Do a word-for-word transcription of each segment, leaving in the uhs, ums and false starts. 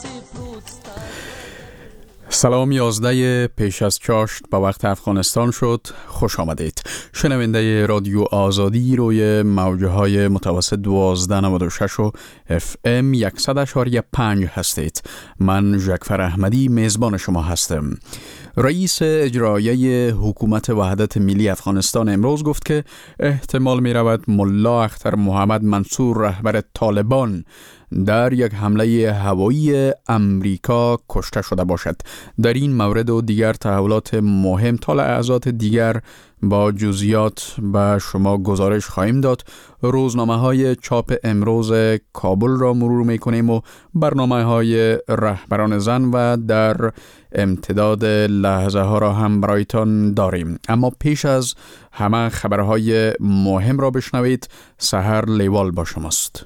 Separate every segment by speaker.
Speaker 1: سلام، یازده پیش از چاشت با وقت افغانستان شد. خوش آمدید. شنونده رادیو آزادی روی موجه های متوسط دوازده نود و شش و اف ام صد و پنج هستید. من جعفر احمدی میزبان شما هستم. رئیس اجرایی حکومت وحدت ملی افغانستان امروز گفت که احتمال می رود ملا اختر محمد منصور رهبر طالبان در یک حمله هوایی امریکا کشته شده باشد. در این مورد و دیگر تحولات مهم تا لحظات دیگر با جزئیات به شما گزارش خواهیم داد. روزنامه های چاپ امروز کابل را مرور میکنیم و برنامه های رهبران زن و در امتداد لحظه ها را هم برایتان داریم. اما پیش از همه خبرهای مهم را بشنوید. سحر لیوال با شماست.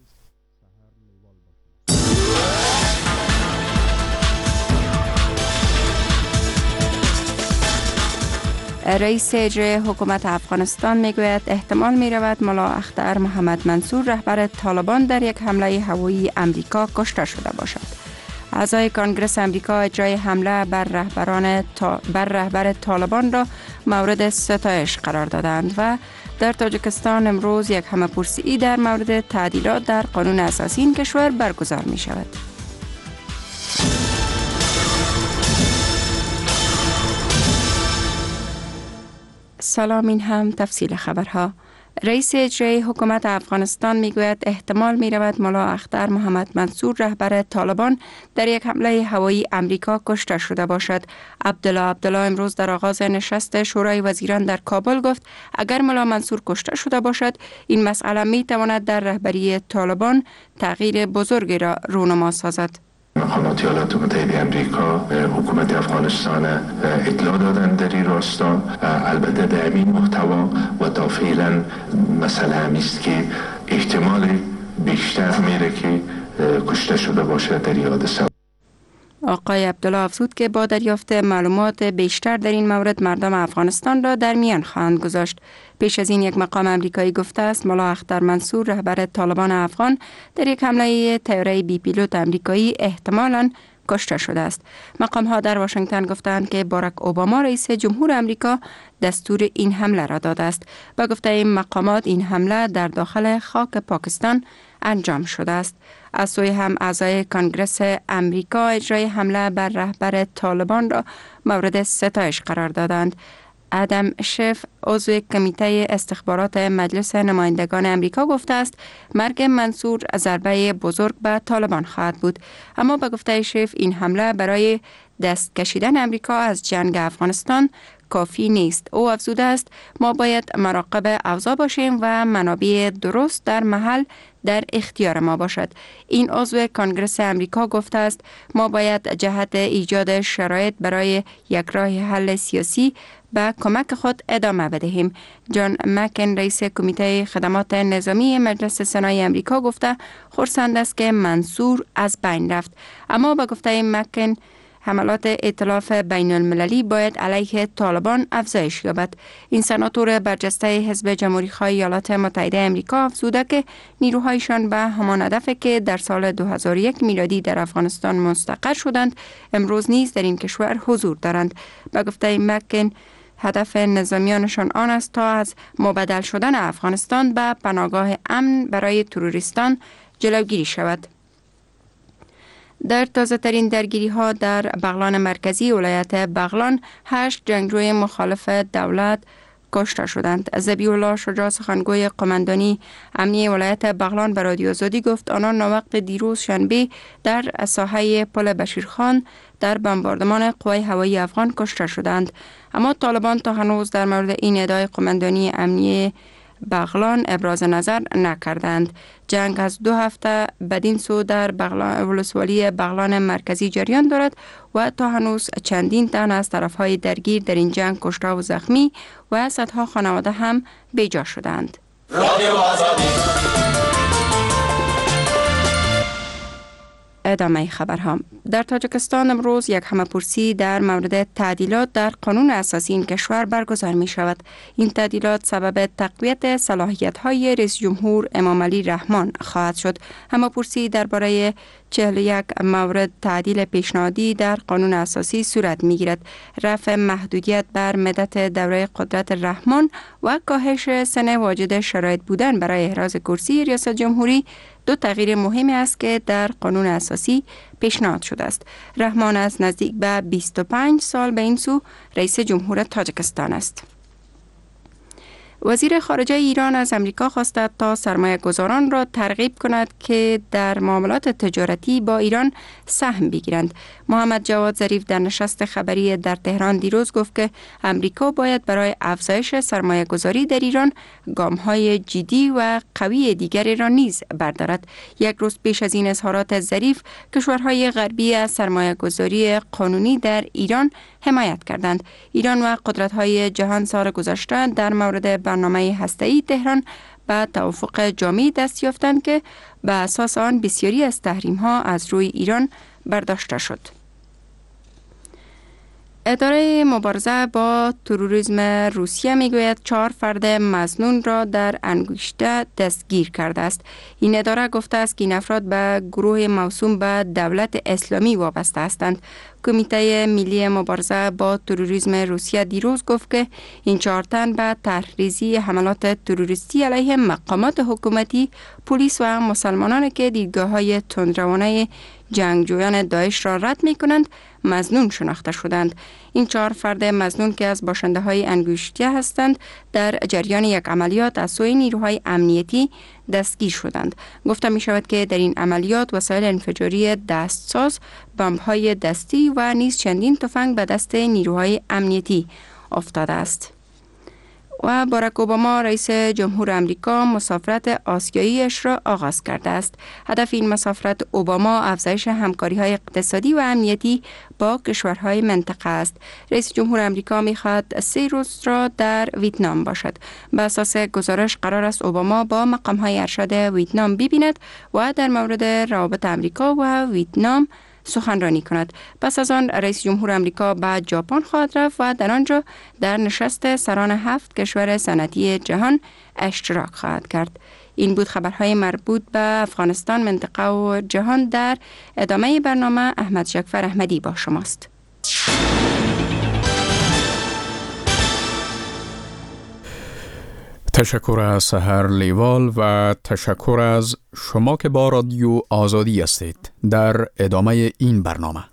Speaker 2: رئیس اجرایی حکومت افغانستان میگوید احتمال می رود ملا اختر محمد منصور رهبر طالبان در یک حمله هوایی امریکا کشته شده باشد. اعضای کانگرس امریکا اجرای حمله بر رهبران تا... بر رهبر طالبان را مورد ستایش قرار دادند و در تاجیکستان امروز یک همه‌پرسی در مورد تعدیلات در قانون اساسی این کشور برگزار می شود. سلام، این هم تفصیل خبرها. رئیس اجرایی حکومت افغانستان میگوید احتمال می رود ملا اختر محمد منصور رهبر طالبان در یک حمله هوایی امریکا کشته شده باشد. عبدالله عبدالله امروز در آغاز نشست شورای وزیران در کابل گفت اگر ملا منصور کشته شده باشد این مسئله می تواند در رهبری طالبان تغییر بزرگی را رونما سازد.
Speaker 3: مقامات ایالات متحده امریکا حکومت افغانستان اطلاع دادن در این راستا. البته در این محتوا و تا فعلا مسئله همیست که احتمال بیشتر میره که کشته شده باشه در این حادثه.
Speaker 2: آقای عبدالله افزود که با دریافت معلومات بیشتر در این مورد مردم افغانستان را در میان خواهند گذاشت. پیش از این یک مقام امریکایی گفته است ملا اختر منصور رهبر طالبان افغان در یک حمله طیاره بی پیلوت امریکایی احتمالاً کشته شده است. مقام ها در واشنگتن گفتند که باراک اوباما رئیس جمهور امریکا دستور این حمله را داده است. با گفته این مقامات این حمله در داخل خاک پاکستان انجام شده است. از سوی هم اعضای کانگرس امریکا اجرای حمله بر رهبر طالبان را مورد ستایش قرار دادند. ادم شف عضو کمیته استخبارات مجلس نمایندگان امریکا گفته است مرگ منصور ضربه بزرگ به طالبان خواهد بود. اما به گفته شف این حمله برای دست کشیدن امریکا از جنگ افغانستان کافی نیست. او افزوده است ما باید مراقب اوضاع باشیم و منابع درست در محل در اختیار ما باشد. این عضو کانگرس امریکا گفته است ما باید جهت ایجاد شرایط برای یک راه حل سیاسی به کمک خود ادامه بدهیم. جان مکن رئیس کمیته خدمات نظامی مجلس سنای امریکا گفته خرسند است که منصور از بین رفت. اما به گفته مکن حملات ائتلاف بین المللی باید علیه طالبان افزایش یابد. این سناتور برجسته حزب جمهوری‌خواه ایالات متحده آمریکا افزوده که نیروهایشان به همان هدفی که در سال دو هزار و یک میلادی در افغانستان مستقر شدند امروز نیز در این کشور حضور دارند. به گفته مکن هدف نظامیانشان آن است تا از مبدل شدن افغانستان به پناهگاه امن برای تروریستان جلوگیری شود. در تازه ترین درگیری ها در بغلان مرکزی ولایت بغلان هشت جنگجوی مخالف دولت کشته شدند. ذبیح الله شجاع سخنگوی قماندانی امنی ولایت بغلان به رادیو آزادی گفت آنان ناوقت دیروز شنبه در ساحه پل بشیرخان در بمباردمان قوای هوایی افغان کشته شدند. اما طالبان تا هنوز در مورد این ادعای قماندانی امنی بغلان ابراز نظر نکردند. جنگ از دو هفته بدین سو در بغلان ولسوالی بغلان مرکزی جریان دارد و تا هنوز چندین تن از طرفهای درگیر در این جنگ کشته و زخمی و صدها خانواده هم بیجا شدند. ادامه خبرها. در تاجیکستان امروز یک همه‌پرسی در مورد تعدیلات در قانون اساسی این کشور برگزار می شود. این تعدیلات سبب تقویت صلاحیت‌های رئیس جمهور امام علی رحمان خواهد شد. همه‌پرسی درباره چهل و یک مورد تعدیل پیشنهادی در قانون اساسی صورت می گیرد. رفع محدودیت بر مدت دوره قدرت رحمان و کاهش سن واجد شرایط بودن برای احراز کرسی ریاست جمهوری دو تغییر مهمی است که در قانون اساسی پیشنهاد شده است. رحمان از نزدیک به بیست و پنج سال به این سو رئیس جمهور تاجیکستان است. وزیر خارجه ایران از امریکا خواسته تا سرمایه گذاران را ترغیب کند که در معاملات تجارتی با ایران سهم بگیرند. محمد جواد ظریف در نشست خبری در تهران دیروز گفت که امریکا باید برای افزایش سرمایه گذاری در ایران گام‌های جدی و قوی دیگری را نیز بردارد. یک روز پیش از این اظهارات ظریف، کشورهای غربی از سرمایه گذاری قانونی در ایران حمایت کردند. ایران و قدرت‌های جهان سال گذشته در مورد برنامه هسته‌ای تهران به توافق جامعی دست یافتند که به اساس آن بسیاری از تحریم‌ها از روی ایران برداشته شد. اداره مبارزه با تروریسم روسیه میگوید چهار فرد مظنون را در انگشته دستگیر کرده است. این اداره گفته است که این افراد به گروه موسوم به دولت اسلامی وابسته هستند. کمیته ملی مبارزه با تروریسم روسیه دیروز گفت که این چهار تن به طرحریزی حملات تروریستی علیه مقامات حکومتی، پلیس و مسلمانان که دیدگاه‌های تندروانه جنگجویان داعش را رد می کنند مظنون شناخته شدند. این چهار فرد مظنون که از باشنده های انگشتیه هستند در جریان یک عملیات از سوی نیروهای امنیتی دستگیر شدند. گفته می شود که در این عملیات وسایل انفجاری دستساز، بمب‌های دستی و نیز چندین تفنگ به دست نیروهای امنیتی افتاده است. و باراک اوباما رئیس جمهور امریکا مسافرت آسیاییش را آغاز کرده است. هدف این مسافرت اوباما افزایش همکاری‌های اقتصادی و امنیتی با کشورهای منطقه است. رئیس جمهور امریکا می‌خواهد سه روز را در ویتنام باشد. به اساس گزارش قرار است اوباما با مقام‌های ارشد ویتنام ببیند و در مورد روابط امریکا و ویتنام سخنرانی کند. پس از آن رئیس جمهور امریکا به ژاپن خواهد رفت و در آنجا در نشست سران هفت کشور صنعتی جهان اشتراک خواهد کرد. این بود خبرهای مربوط به افغانستان، منطقه و جهان. در ادامه برنامه احمد جعفر احمدی با شماست.
Speaker 1: تشکر از سحر لیوال و تشکر از شما که با رادیو آزادی هستید. در ادامه این برنامه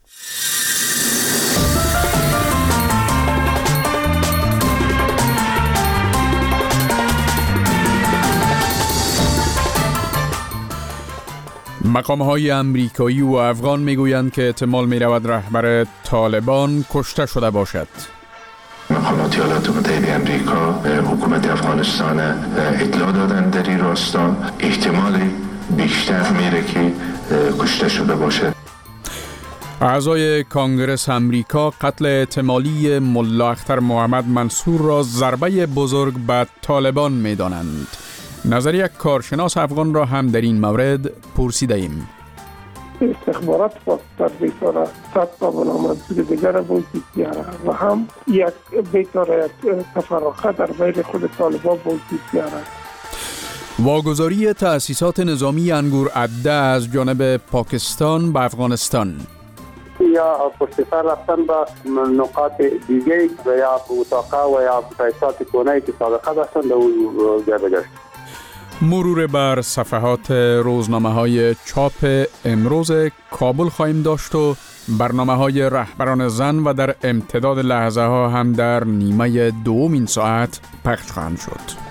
Speaker 1: مقام‌های امریکایی و افغان میگویند که احتمال می‌رود رهبر طالبان کشته شده باشد.
Speaker 3: مقامات ایالات متحده امریکا حکومت افغانستان اطلاع دادن در این راستا احتمال بیشتر میره که کشته شده باشه.
Speaker 1: اعضای کانگرس امریکا قتل احتمالی ملا اختر محمد منصور را ضربه بزرگ به طالبان میدانند. نظر یک کارشناس افغان را هم در این مورد پرسیده ایم.
Speaker 4: استخبارات پاکستان بیتاره صد قابل آمدزور دیگر بوجود بیاره و هم یک بیتاره تفرقه در بین خود طالبان وجود بیاره.
Speaker 1: واگذاری تأسیسات نظامی انگور عده از جانب پاکستان به افغانستان
Speaker 5: یا پشت سر رفتن به نقاط دیگه و یا اتاقه و یا تأسیسات کونه‌ای که سابقه داشتن در اون جای بگشت.
Speaker 1: مرور بر صفحات روزنامه‌های چاپ امروز کابل خواهیم داشت و برنامه‌های رهبران زن و در امتداد لحظه ها هم در نیمه دوم این ساعت پخش خواهند شد.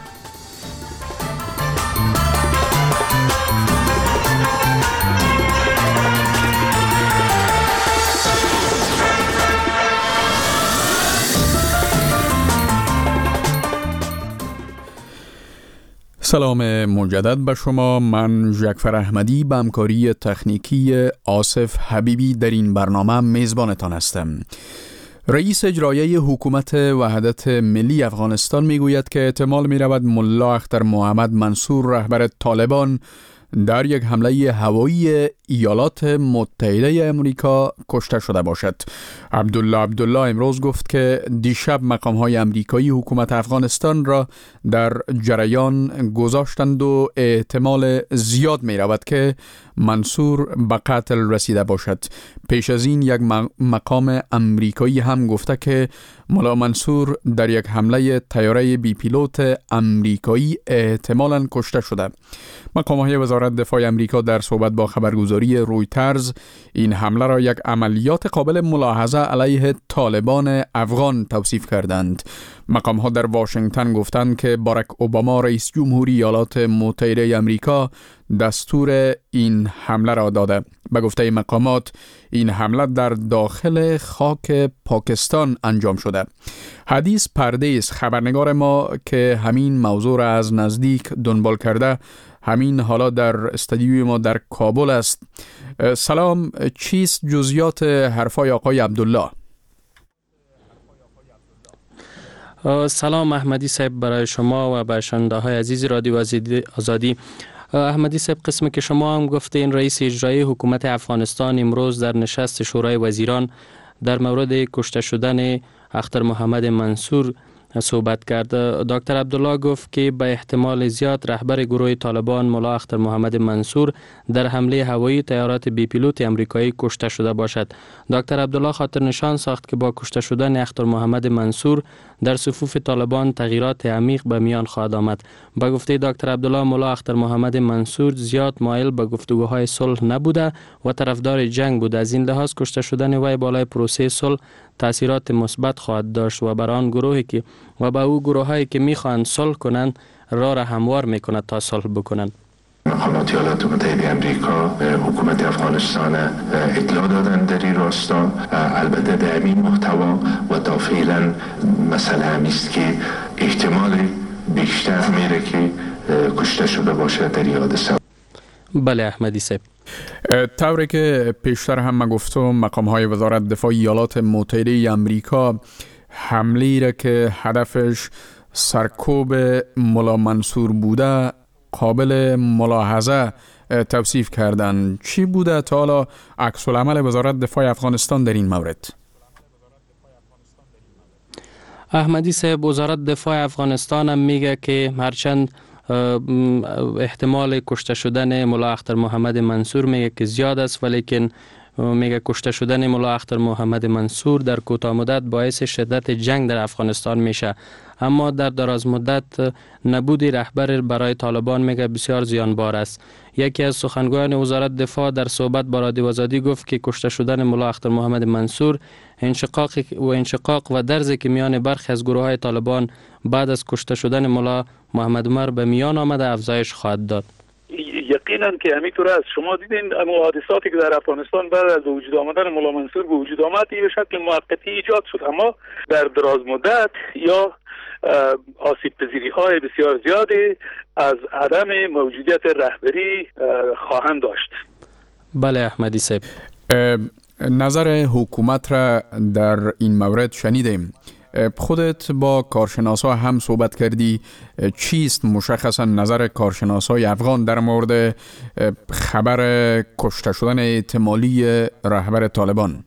Speaker 1: سلام مجدد به شما. من جعفر احمدی به همکاری تکنیکی آصف حبیبی در این برنامه میزبانتان هستم. رئیس اجرایی حکومت وحدت ملی افغانستان میگوید که احتمال می رود ملا اختر محمد منصور رهبر طالبان در یک حمله هوایی ایالات متحده آمریکا کشته شده باشد. عبدالله عبدالله امروز گفت که دیشب مقام‌های آمریکایی حکومت افغانستان را در جریان گذاشتند و احتمال زیاد می رود که منصور به قتل رسیده باشد. پیش از این یک مقام آمریکایی هم گفته که ملا منصور در یک حمله طیاره بی پیلوت آمریکایی احتمالاً کشته شده. مقام‌های وزارت دفاع آمریکا در صحبت با خبرگزاری رویترز این حمله را یک عملیات قابل ملاحظه علیه طالبان افغان توصیف کردند. مقام‌ها در واشنگتن گفتند که باراک اوباما رئیس جمهوری ایالات متحده آمریکا دستور این حمله را داده. به گفته مقامات این حمله در داخل خاک پاکستان انجام شده. حدیث پردیس خبرنگار ما که همین موضوع را از نزدیک دنبال کرده همین حالا در استودیوی ما در کابل است. سلام، چیست جزئیات حرفای آقای عبدالله؟
Speaker 6: سلام احمدی صاحب برای شما و به شنونده های عزیز رادیو آزادی. احمدی صاحب، قسمی که شما هم گفتین رئیس اجرایی حکومت افغانستان امروز در نشست شورای وزیران در مورد کشته شدن اختر محمد منصور صحبت کرد. دکتر عبدالله گفت که به احتمال زیاد رهبر گروه طالبان ملا اختر محمد منصور در حمله هوایی طیارات بی پیلوت آمریکایی کشته شده باشد. دکتر عبدالله خاطر نشان ساخت که با کشته شدن اختر محمد منصور در صفوف طالبان تغییرات عمیق به میان خواهد آمد. با گفته دکتر عبدالله ملا اختر محمد منصور زیاد مایل به گفتگوهای صلح نبوده و طرفدار جنگ بود. از این لحاظ کشته شدن وی بالای پروسه صلح تاثیرات مثبت خواهد داشت و بر آن گروهی که و به او گروهایی که میخواهند صلح کنند راه را هموار میکند تا صلح بکنند.
Speaker 3: مقامات ایالات متحده آمریکا حکومت افغانستان اطلاع دادن در این راستا. البته در این محتوا و تا فعلا مسئله همیست که احتمال بیشتر میره که کشته شده باشه در این حادثه.
Speaker 6: بله احمدی صاحب،
Speaker 1: طوری که پیشتر هم ما گفتم مقام‌های وزارت دفاع ایالات متحده آمریکا حمله‌ای را که هدفش سرکوب ملا منصور بوده قابل ملاحظه توصیف کردند. چی بوده تا حالا عکس العمل وزارت دفاع افغانستان در این مورد؟
Speaker 6: احمدی صاحب، وزارت دفاع افغانستان هم میگه که هرچند احتمال کشته شدن ملا اختر محمد منصور میگه که زیاد است، ولیکن میگه کشته شدن ملا اختر محمد منصور در کوتاه مدت باعث شدت جنگ در افغانستان میشه، اما در دراز مدت نبود رهبر برای طالبان میگه بسیار زیانبار است. یکی از سخنگویان وزارت دفاع در صحبت با رادیو آزادی گفت که کشته شدن ملا اختر محمد منصور انشقاق و انشقاق و درزی که میان برخی از گروه های طالبان بعد از کشته شدن ملا محمد عمر به میان آمده افزایش خواهد داد.
Speaker 7: یقینا که همینطور است. شما دیدین اما حادثاتی که در افغانستان بعد از وجود آمدن ملا منصور به وجود آمد به شکل موقتی ایجاد شد، اما در دراز مدت یا آسیب پذیری های بسیار زیادی از عدم موجودیت رهبری خواهند داشت.
Speaker 6: بله احمدی صاحب،
Speaker 1: نظر حکومت را در این مورد شنیدیم. خودت با کارشناسا هم صحبت کردی. چیست مشخصا نظر کارشناسای افغان در مورد خبر کشته شدن احتمالی رهبر طالبان؟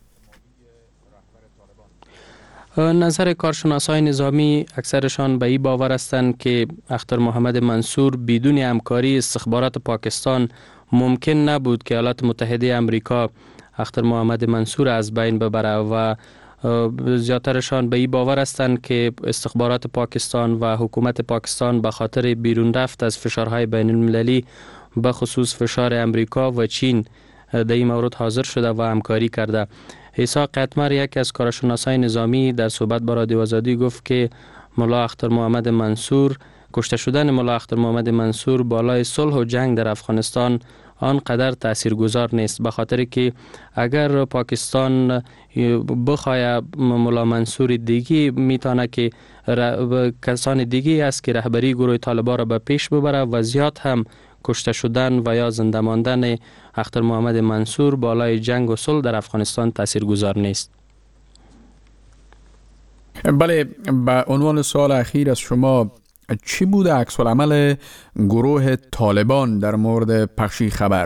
Speaker 6: نظر کارشناسای نظامی اکثرشان به این باور هستند که اختر محمد منصور بدون همکاری استخبارات پاکستان ممکن نبود که ایالات متحده آمریکا اختر محمد منصور از بین ببره و زیادترشان به این باور هستند که استخبارات پاکستان و حکومت پاکستان به خاطر بیرون رفت از فشارهای بین المللی به خصوص فشار امریکا و چین در این مورد حاضر شده و همکاری کرده. عیسی قطمر یک از کارشناسای نظامی در صحبت با رادیو آزادی گفت که ملا اختر محمد منصور کشته شدن ملا اختر محمد منصور بالای صلح و جنگ در افغانستان آنقدر تاثیرگذار نیست، به خاطر که اگر پاکستان بخواه ملا منصور دیگی میتونه که کسان دیگی است که رهبری گروه طالبان را به پیش ببره و زیاد هم کشته شدن و یا زنده ماندن اختر محمد منصور بالای جنگ و صلح در افغانستان تاثیرگذار نیست.
Speaker 1: بله، به عنوان سوال اخیر از شما، چی بوده عکس العمل گروه طالبان در مورد پخشی خبر؟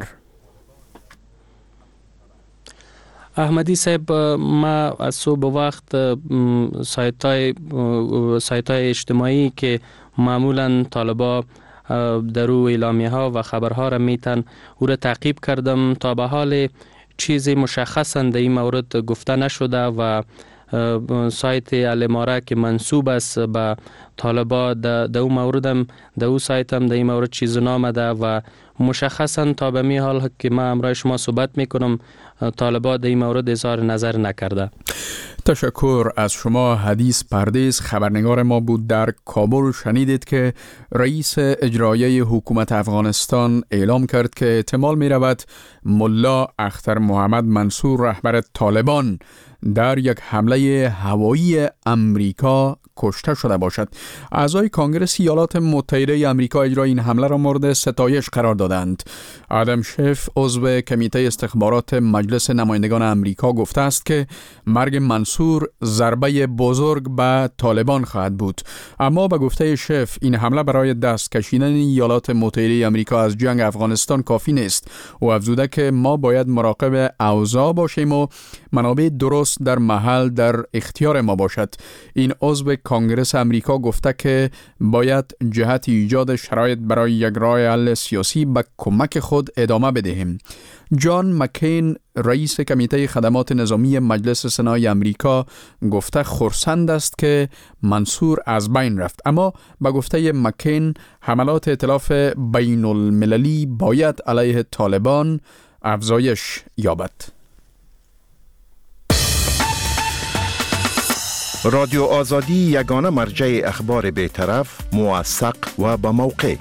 Speaker 6: احمدی صاحب، ما از صبح وقت سایت های, سایت های اجتماعی که معمولا طالبا در او اعلامیه ها و خبرها را میتن او را تعقیب کردم. تا به حال چیزی مشخصا در این مورد گفته نشده و سایت الاماره که منسوب است به طالبا در او مورد هم در او سایت هم در این مورد چیز نامده و مشخصا تا به می حال که ما امروز شما صحبت میکنم طالبا در این مورد اظهار نظر نکرده.
Speaker 1: تشکر از شما. حدیث پردیس خبرنگار ما بود در کابل. شنیدید که رئیس اجرایی حکومت افغانستان اعلام کرد که احتمال می رود ملا اختر محمد منصور رهبر طالبان در یک حمله هوایی امریکا کشته شده باشد. اعضای کنگره ایالات متحده آمریکا اجرای این حمله را مورد ستایش قرار دادند. آدم شیف عضو کمیته استخبارات مجلس نمایندگان آمریکا گفته است که مرگ منصور ضربه بزرگ به طالبان خواهد بود. اما به گفته شیف این حمله برای دست کشیدن ایالات متحده آمریکا از جنگ افغانستان کافی نیست. او افزوده که ما باید مراقب اوضاع باشیم و منابع درست در محل در اختیار ما باشد. این عضو کنگره آمریکا گفته که باید جهت ایجاد شرایط برای یک راه حل سیاسی به کمک خود ادامه بدهیم. جان مکین رئیس کمیته خدمات نظامی مجلس سنای آمریکا گفته خرسند است که منصور از بین رفت، اما به گفته مکین حملات ائتلاف بین المللی باید علیه طالبان افزایش یابد.
Speaker 8: رادیو آزادی یگانه مرجع اخبار بی‌طرف، موثق و با موقع.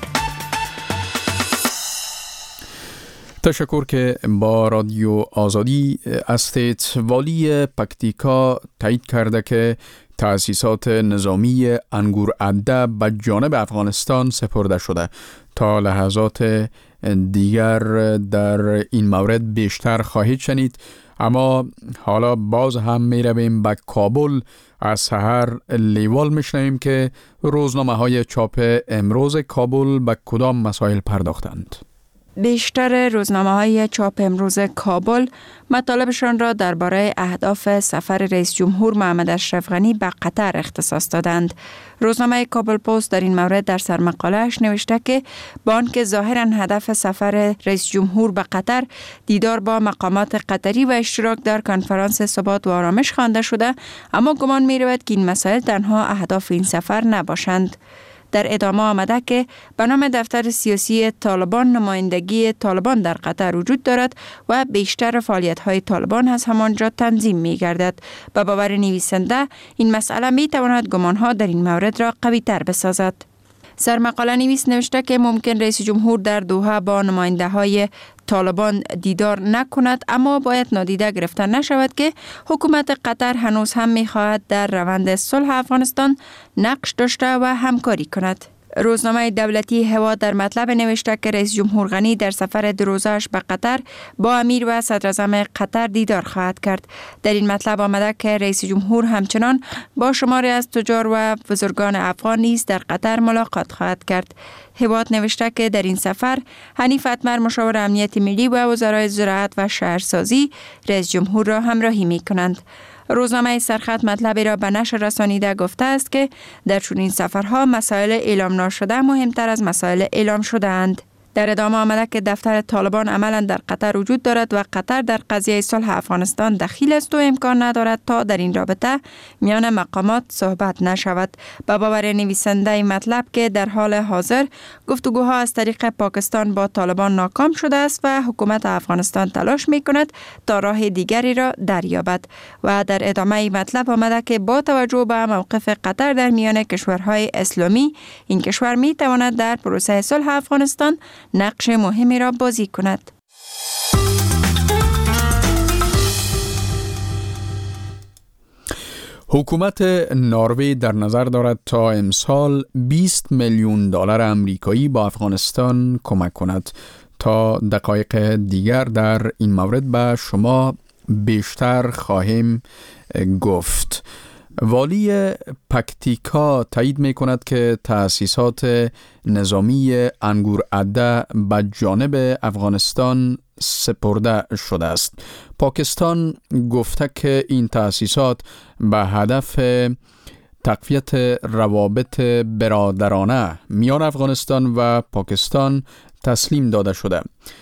Speaker 1: تشکر که با رادیو آزادی هستید. والی پکتیکا تایید کرده که تأسیسات نظامی انگورعده به جانب افغانستان سپرده شده. تا لحظات دیگر در این مورد بیشتر خواهید شنید، اما حالا باز هم می رویم به کابل. از سحر لیوال می شنویم که روزنامه های چاپ امروز کابل به کدام مسائل پرداختند.
Speaker 2: بیشتر روزنامه‌های چاپ امروز کابل مطالبشان را درباره اهداف سفر رئیس جمهور محمد اشرف غنی به قطر اختصاص دادند. روزنامه کابل پست در این مورد در سرمقاله‌اش نوشته که با آنکه ظاهراً هدف سفر رئیس جمهور به قطر دیدار با مقامات قطری و اشتراک در کنفرانس ثبات و آرامش خوانده شده، اما گمان می‌رود که این مسائل تنها اهداف این سفر نباشند. در ادامه آمده که به نام دفتر سیاسی طالبان نمایندگی طالبان در قطر وجود دارد و بیشتر فعالیت‌های طالبان از همانجا تنظیم می‌گردد. به باور نویسنده این مسئله می‌تواند گمان‌ها در این مورد را قوی‌تر بسازد. سرمقاله نویس نوشته که ممکن رئیس جمهور در دوحه با نماینده های طالبان دیدار نکند، اما باید نادیده گرفته نشود که حکومت قطر هنوز هم می‌خواهد در روند صلح افغانستان نقش داشته و همکاری کند. روزنامه دولتی هوا در مطلب نوشته که رئیس جمهور غنی در سفر دو روزه‌اش به قطر با امیر و صدر اعظم قطر دیدار خواهد کرد. در این مطلب آمده که رئیس جمهور همچنان با شماری از تجار و بزرگان افغان نیز در قطر ملاقات خواهد کرد. هوا نوشته که در این سفر حنیف اتمر مشاور امنیت ملی و وزرای زراعت و شهرسازی رئیس جمهور را همراهی می کنند. روزنامه سرخط مطلبی را به نشر رسانیده گفته است که در چنین سفرها مسائل اعلام ناشده مهمتر از مسائل اعلام شده اند. در ادامه آمده که دفتر طالبان عملا در قطر وجود دارد و قطر در قضیه صلح افغانستان دخیل است و امکان ندارد تا در این رابطه میان مقامات صحبت نشود. به باور نویسنده این مطلب که در حال حاضر گفتگوها از طریق پاکستان با طالبان ناکام شده است و حکومت افغانستان تلاش می کند تا راه دیگری را دریابد. و در ادامه این مطلب آمده که با توجه به موقف قطر در میان کشورهای اسلامی، این کشور می تواند در پروسه صلح افغانستان نقش مهمی را بازی کند.
Speaker 1: حکومت نروژ در نظر دارد تا امسال بیست میلیون دلار آمریکایی با افغانستان کمک کند. تا دقایق دیگر در این مورد به شما بیشتر خواهیم گفت. والی پکتیکا تایید می کند که تأسیسات نظامی انگورعده به جانب افغانستان سپرده شده است. پاکستان گفته که این تأسیسات به هدف تقویت روابط برادرانه میان افغانستان و پاکستان تسلیم داده شده.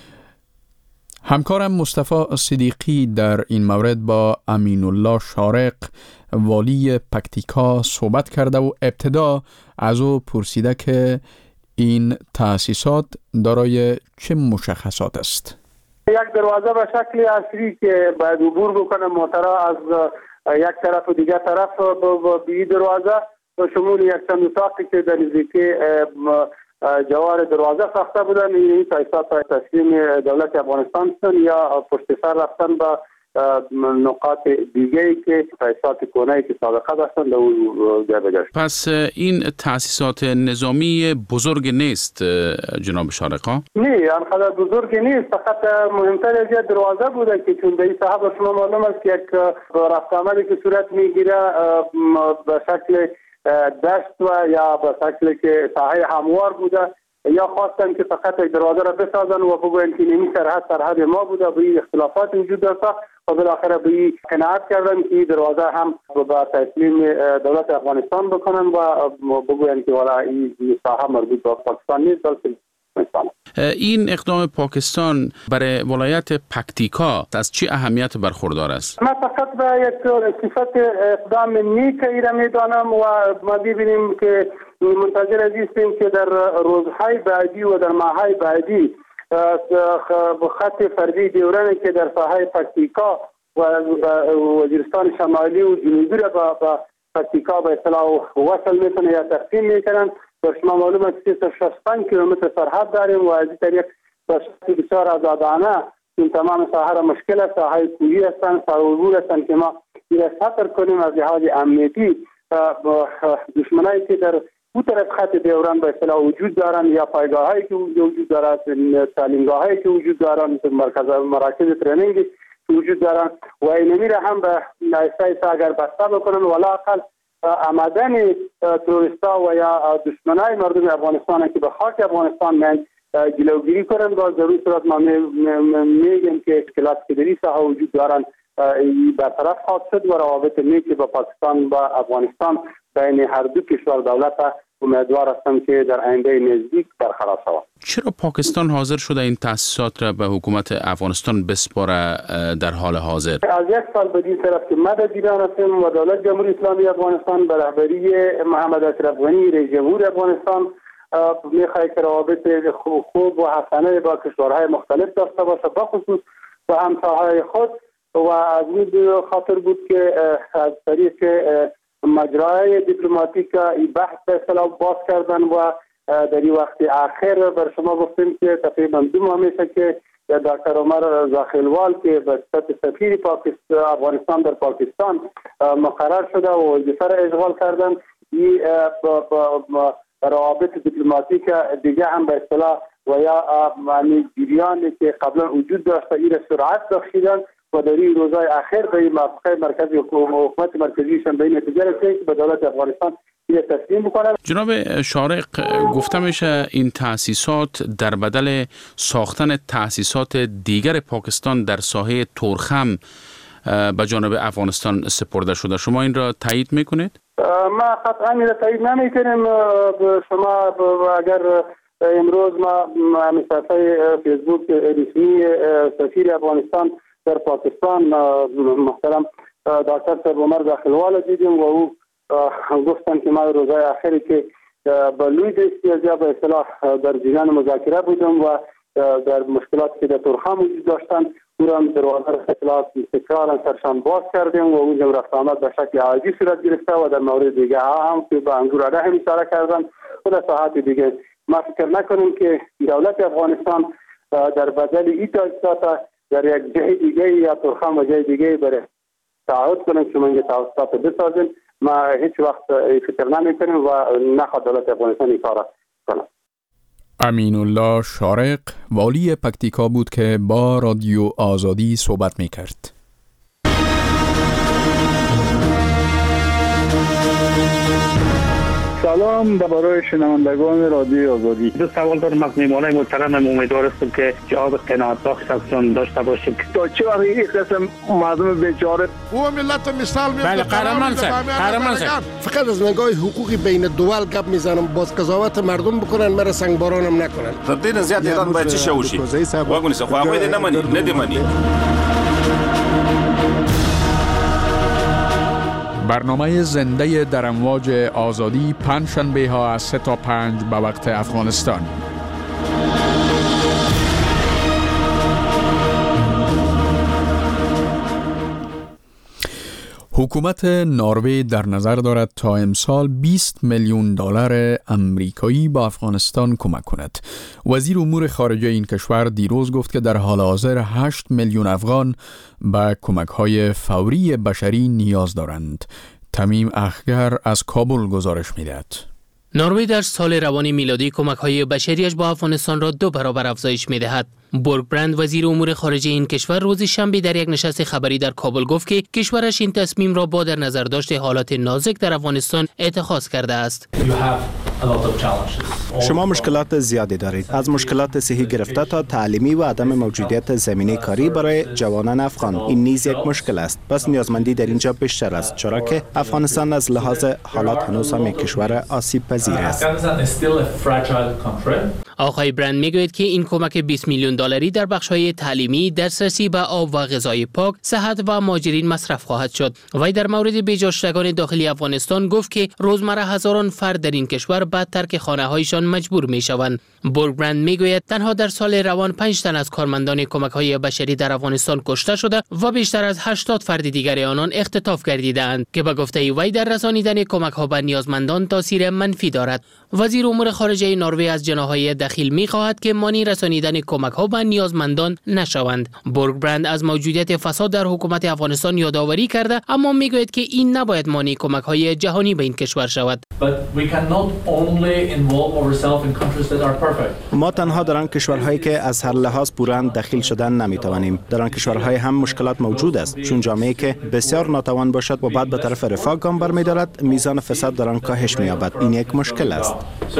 Speaker 1: همکارم مصطفی صدیقی در این مورد با امین الله شارق والی پکتیکا صحبت کرده و ابتدا از او پرسیده که این تأسیسات دارای چه مشخصات است؟
Speaker 5: یک دروازه به شکل عصری که باید عبور بکنه موترها از یک طرف و دیگر طرف به این دروازه و شمول یک چند اتاقی که در نزدیکی جوار دروازه ساخته بودن. این تأسیسات تسلیم دولت افغانستان هستند یا پشت سر رفتن به نقاط دیگه‌ای که تأسیسات کونه‌ای که سابقه داشتن در اون جا بجاشت.
Speaker 9: پس این تأسیسات نظامی بزرگ نیست جناب شارقا؟
Speaker 5: نه، آنقدر بزرگ نیست، فقط مهمتر از یک دروازه بوده که چون در این صاحب شما معلوم است که یک رفت آمدی که صورت میگیره به شکل دشت و یا به شکل که ساحه هموار بوده، یا خواستن که فقط یک دروازه را بسازن و بگوین که نمی سرحد سرحد ما بوده، به این اختلافات وجود داشته و بالاخره به این قناعت کردن که دروازه هم با تسلیم دولت افغانستان بکنن و بگوین که والا این ساحه مربوط به پاکستان نیست بلکه
Speaker 9: این اقدام پاکستان برای ولایت پکتیکا از چه اهمیت برخوردار است؟
Speaker 5: ما فقط به یک صفت اقدام نیک ایره میدانم و ما ببینیم که منتظر هستیم که در روزهای بعدی و در ماههای بعدی خط فردی دیورانی که در ساحه پکتیکا و وزیرستان شمالی و جنوبی را به پکتیکا به اصطلاح وصل میکنه یا تقسیم میکنن. و شما معلوم است که شصت و پنج کیلومتر سرحد داریم و از این طریق بسیار آزادانه این تمام ساحه را مشکل است، ساحه کوهی هستند، ساحه عبور هستند که ما این را سطر کنیم از لحاظ امنیتی. دشمنایی که در اون طرف خط دیوران به اصطلاح وجود دارند یا پایگاهایی که وجود دارند، تعلیمگاهایی که وجود دارند، مرکز مراکز ترینینگ وجود دارند و اینمی را هم به نایسای اگر بسته بکنن ولا اقل آمدن تروریستا و یا دشمنای مردم افغانستان که به خاک افغانستان من جلوگیری کنند و ضرور صورت ما میگیم که اشکالات که در این ساحه وجود دارند برطرف خواهد شد و روابط نیکی با پاکستان و افغانستان بین هر دو کشور دولت امیدوار هستم که در آینده نزدیک برقرار شود.
Speaker 9: چرا پاکستان حاضر شده این تأسیسات را به حکومت افغانستان بسپاره در حال حاضر؟
Speaker 5: از یک سال به این طرف که ما در ایران هستیم و دولت جمهوری اسلامی افغانستان به رهبری محمد اشرف غنی رئیس جمهور افغانستان می‌خواهد که روابط خوب و حسنه با کشورهای مختلف داشته باشه، بخصوص با همسایه‌های خود و از این خاطر بود که از طریق مجرای دیپلماتیک این بحث به اصطلاح باز کردن و در این وقت آخر بر شما گفتیم که تقریبا دو ماه میشه که دکتر عمر زاخیلوال که به صفت سفیر پاکستان افغانستان در پاکستان مقرر شده و وظیفه را اشغال کردن. این روابط دیپلماتیک دیگه هم به اصطلاح و یا جریانی که قبلا وجود داشته این سرعت بخشیدن و در این روزهای اخیر به این موافقه مرکزی حکومت مرکزیشان به این نتیجه رسید که به دولت افغانستان این تسلیم بکنن.
Speaker 9: جناب شارق، گفته میشه این تأسیسات در بدل ساختن تأسیسات دیگر پاکستان در ساحه تورخم به جانب افغانستان سپرده شده. شما این را تایید میکنید؟
Speaker 5: ما قطعا این را تایید نمیکنیم. شما اگر امروز ما صفحه فیسبوک رسمی سفیر افغانستان در پاکستان محترم دکتر صاحب عمر زاخیلوال دیدیم و او گفتن که ما روزهای آخری که با لوی دستیازی به اصطلاح در جریان مذاکره بودم و در مشکلاتی که در تورخم وجود داشتن او را دروازه اصطلاح تکرارا سرشان باز کردیم و اونجا رفت آمد به شکل عادی صورت گرفته و در مورد دیگه ها هم که به انگورعده هم اشاره کردن و در ساحات دیگه. ما فکر نکنیم که دولت افغانستان در بدل این تأسیسات در یک جای دیگه یا تورخم و جای دیگه بره تعهد کنیم که من تأسیسات بسازیم. ما هیچ وقت فکر نمی کنیم و نخواد دولت افغانستان این کار کنه.
Speaker 1: امین الله شارق والی پکتیکا بود که با رادیو آزادی صحبت می کرد.
Speaker 10: سلام درباره شنوندگان رادیو آزادی.
Speaker 11: دو سوال دارم از میهمانای محترم. امیدوار هستم که جواب قناعت بخش ازشون داشته باشیم.
Speaker 10: تا چه وقت این قسم مردم بیچاره
Speaker 12: او ملت مثال میزنه.
Speaker 13: بله قهرمان صاحب، قهرمان صاحب. فقط از نگاه حقوقی بین دول گپ میزنم، باز قضاوت مردم بکنن، مرا سنگبارانم نکنن.
Speaker 14: تدین زیاد ایران باید چی شوشی؟ واگونی سه خواهی ده نمانی، ندیمانی.
Speaker 1: برنامه زنده در امواج آزادی پنجشنبه ها از سه تا پنج به وقت افغانستان. حکومت نروژ در نظر دارد تا امسال بیست میلیون دلار امریکایی با افغانستان کمک کند. وزیر امور خارجه این کشور دیروز گفت که در حال حاضر هشت میلیون افغان به کمک‌های فوری بشری نیاز دارند. تمیم اخگر از کابل گزارش می‌دهد.
Speaker 15: نروژ در سال روان میلادی کمک‌های بشریش با افغانستان را دو برابر افزایش می‌دهد. بورگبرند وزیر امور خارجه این کشور روز شنبه در یک نشست خبری در کابل گفت که کشورش این تصمیم را با در نظر داشت حالات نازک در افغانستان اتخاذ کرده است.
Speaker 16: شما مشکلات زیادی دارید، از مشکلات صحی گرفته تا تعلیمی و عدم موجودیت زمینه کاری برای جوانان افغان. این نیز یک مشکل است. پس نیازمندی در اینجا بیشتر است، چرا که افغانستان از لحاظ حالات هنوز هم یک کشور آسیب پذیر است.
Speaker 15: آقای برند میگوید که این کمک بیست میلیون دلاری در بخش‌های تعلیمی، دسترسی به آب و غذای پاک، صحت و مهاجرین مصرف خواهد شد. وی در مورد بی‌جاشتگان داخلی افغانستان گفت که روزمره هزاران فرد در این کشور به ترک خانه‌هایشان مجبور می‌شوند. بورگبرند میگوید تنها در سال روان پنج تن از کارمندان کمک‌های بشری در افغانستان کشته شده و بیشتر از هشتاد فرد دیگر آنان اختطاف گردیده‌اند که به گفته وی در رسانیدن کمک‌ها به نیازمندان تاثیر منفی دارد. وزیر امور خارجه نروژ از جناح‌های داخل می‌خواهد که مانع رسانیدن کمک‌ها به نیازمندان نشوند. بورگبرند از موجودیت فساد در حکومت افغانستان یادآوری کرده، اما میگوید که این نباید مانع کمک‌های جهانی به این کشور شود.
Speaker 16: ما تنها در آن کشورهایی که از هر لحاظ پوران دخیل شدن نمیتوانیم. در آن کشورهای هم مشکلات موجود است، چون جامعه‌ای که بسیار ناتوان باشد و بعد به طرف رفاه گام برمی‌دارد، میزان فساد در آن کاهش می‌یابد. این یک مشکل است.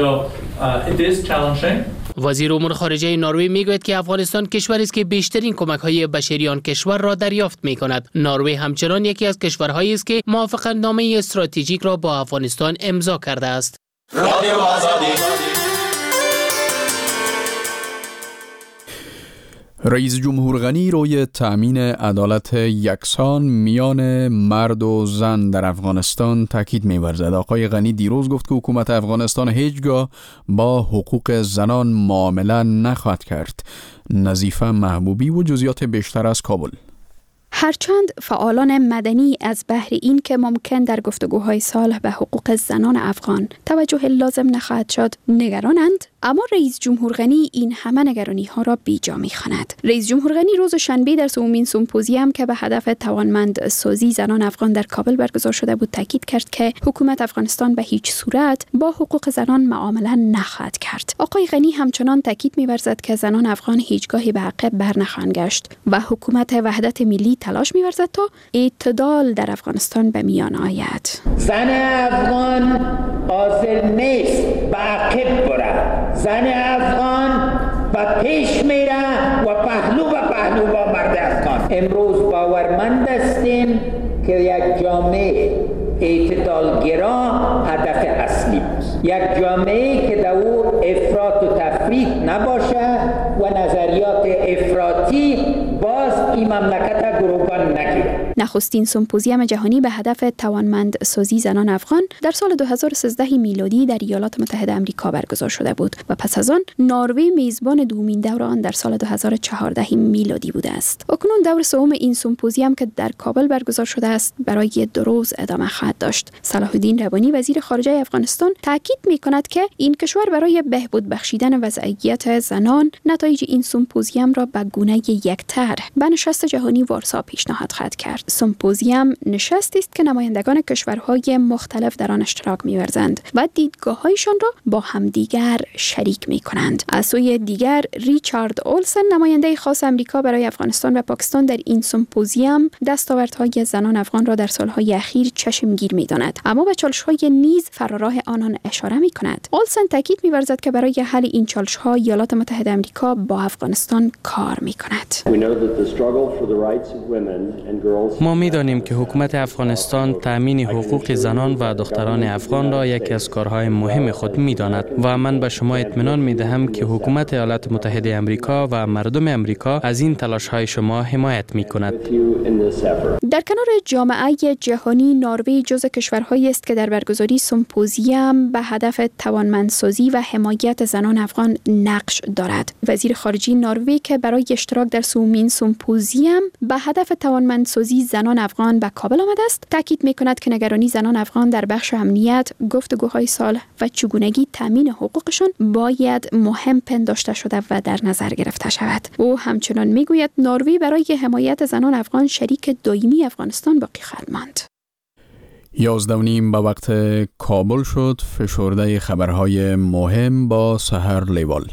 Speaker 15: وزیر امور خارجه نروژ میگوید که افغانستان کشوری است که بیشترین کمک‌های بشری آن کشور را دریافت می‌کند. نروژ همچنان یکی از کشورهایی است که موافقتنامه استراتژیک را با افغانستان امضا کرده است. رادیو آزادی.
Speaker 1: رئیس جمهور غنی روی تأمین عدالت یکسان میان مرد و زن در افغانستان تاکید می‌ورزد. آقای غنی دیروز گفت که حکومت افغانستان هیچگاه با حقوق زنان معامله نخواهد کرد. نظیفه محبوبی و جزئیات بیشتر از کابل.
Speaker 17: هرچند فعالان مدنی از بهر این که ممکن در گفتگوهای صلح به حقوق زنان افغان توجه لازم نخواهد شد نگرانند، اما رئیس جمهور غنی این همه نگرانی ها را بیجا می‌خواند. رئیس جمهور غنی روز شنبه در سومین سمپوزیوم که به هدف توانمند سازی زنان افغان در کابل برگزار شده بود تاکید کرد که حکومت افغانستان به هیچ صورت با حقوق زنان معامله نخواهد کرد. آقای غنی همچنان تاکید می‌ورزد که زنان افغان هیچگاهی به عقب برنخواهند گشت و حکومت وحدت ملی تلاش می‌ورزد تا اعتدال در افغانستان به میان آید.
Speaker 18: زن افغان حاضر نیست به عقب بره. زن افغان به پیش میره و پهلو به پهلو با مرد افغان. امروز باورمند هستیم که یک جامعه اعتدالگرا هدف اصلی است. یک جامعه که در او افراط و تفریط نباشه و نظریات افراطی باز این مملکت گروگان نگیره.
Speaker 17: نخستین سمپوزیوم جهانی به هدف توانمند سازی زنان افغان در سال دو هزار و سیزده میلادی در ایالات متحده آمریکا برگزار شده بود و پس از آن نروژ میزبان دومین دور آن در سال دو هزار و چهارده میلادی بوده است. اکنون دور سوم این سمپوزیوم که در کابل برگزار شده است برای دو روز ادامه خواهد داشت. صلاح الدین ربانی وزیر خارجه افغانستان تاکید می‌کند که این کشور برای بهبود بخشیدن وضعیت زنان نتایج این سمپوزیوم را به گونه یکتر به نشست جهانی وارسا پیشنهاد خواهد کرد. سمپوزیوم نشستی است که نمایندگان کشورهای مختلف در آن اشتراک می‌ورزند و دیدگاه‌هایشان را با همدیگر شریک می‌کنند. از سوی دیگر ریچارد اولسن نماینده خاص آمریکا برای افغانستان و پاکستان در این سمپوزیوم دستاوردهای زنان افغان را در سالهای اخیر چشمگیر می‌داند، اما به چالش‌های نیز فراراه آنان اشاره می‌کند. اولسن تاکید می‌ورزد که برای حل این چالش‌ها ایالات متحده آمریکا با افغانستان کار می‌کند.
Speaker 6: ما می‌دانیم که حکومت افغانستان تأمین حقوق زنان و دختران افغان را یکی از کارهای مهم خود می‌داند و من به شما اطمینان می‌دهم که حکومت ایالات متحده آمریکا و مردم آمریکا از این تلاش‌های شما حمایت می‌کند.
Speaker 17: در کنار جامعه جهانی، نروژ جزو کشورهایی است که در برگزاری سمپوزیوم به هدف توانمندسازی و حمایت زنان افغان نقش دارد. وزیر خارجه نروژ که برای اشتراک در سومین سمپوزیوم به هدف توانمندسازی زنان افغان به کابل آمده است، تاکید می‌کند که نگرانی زنان افغان در بخش امنیت، گفتگوهای صلح و چگونگی تامین حقوقشان باید مهم پنداشته شده و در نظر گرفته شود. او همچنان میگوید نروژ برای حمایت زنان افغان شریک دائمی افغانستان باقی خواهد ماند.
Speaker 1: یازده و نیم به وقت کابل شد. فشرده خبرهای مهم با سحر لیوال.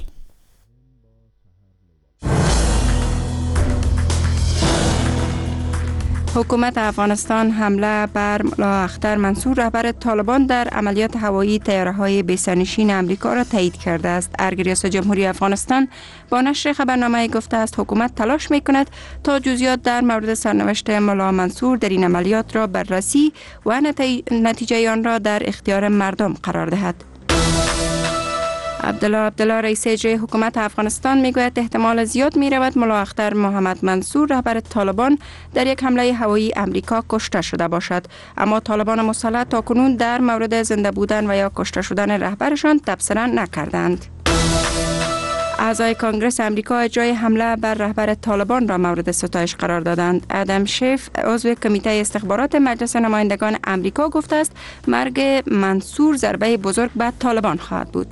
Speaker 2: حکومت افغانستان حمله بر ملا اختر منصور رهبر طالبان در عملیات هوایی طیاره‌های بی‌سرنشین امریکا را تایید کرده است. ارگ ریاست جمهوری افغانستان با نشر خبرنامه گفته است حکومت تلاش می‌کند تا جزئیات در مورد سرنوشت ملا منصور در این عملیات را بررسی و نتیجه آن را در اختیار مردم قرار دهد. عبدالله عبدالله رئیس اجرایی حکومت افغانستان میگوید احتمال زیاد می رود ملا اختر محمد منصور رهبر طالبان در یک حمله هوایی امریکا کشته شده باشد، اما طالبان مسلح تاکنون در مورد زنده بودن و یا کشته شدن رهبرشان تبصره نکردند. اعضای کانگرس امریکا اجرای حمله بر رهبر طالبان را مورد ستایش قرار دادند. ادم شیف عضو کمیته استخبارات مجلس نمایندگان امریکا گفته است مرگ منصور ضربه بزرگ به طالبان خواهد بود.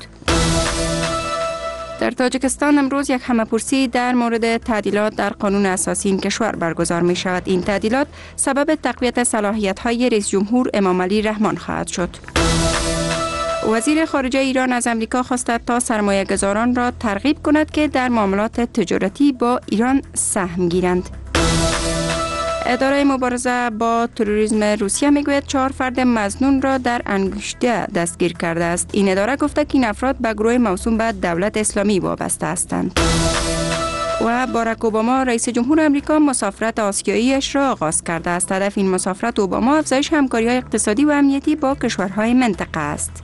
Speaker 2: در تاجیکستان امروز یک همه‌پرسی در مورد تعدیلات در قانون اساسی این کشور برگزار می شود. این تعدیلات سبب تقویت صلاحیت‌های رئیس جمهور امامعلی رحمان خواهد شد. وزیر خارجه ایران از امریکا خواسته تا سرمایه‌گذاران را ترغیب کند که در معاملات تجارتی با ایران سهم گیرند. اداره مبارزه با تروریسم روسیه میگوید چهار فرد مظنون را در انگشته دستگیر کرده است. این اداره گفته که این افراد به گروه موسوم به دولت اسلامی وابسته هستند. و باراک اوباما رئیس جمهور آمریکا مسافرت آسیایی‌اش را آغاز کرده است. هدف این مسافرت اوباما افزایش همکاری‌های اقتصادی و امنیتی با کشورهای منطقه است.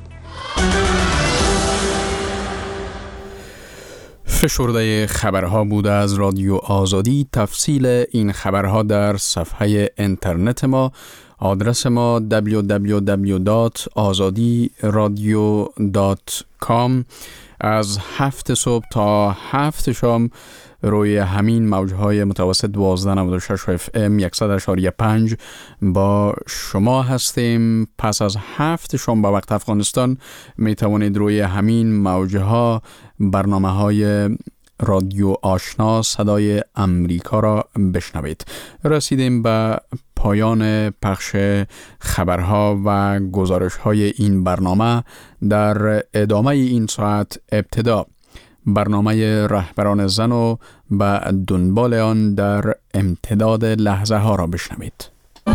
Speaker 1: فشرده خبرها بوده از رادیو آزادی. تفصیل این خبرها در صفحه اینترنت ما. آدرس ما دبلیو دبلیو دبلیو دات آزادی رادیو دات کام. از هفت صبح تا هفت شام روی همین موجهای متوسط دوازده و نود و شش اف ام صد و شش و پنج با شما هستیم. پس از هفت شام به وقت افغانستان می توانید روی همین موجها برنامه های رادیو آشنا صدای امریکا را بشنوید. رسیدیم به پایان پخش خبرها و گزارش های این برنامه. در ادامه این ساعت ابتدا برنامه رهبران زن و به دنبال آن در امتداد لحظه ها را بشنوید.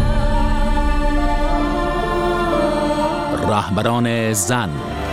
Speaker 19: رهبران زن.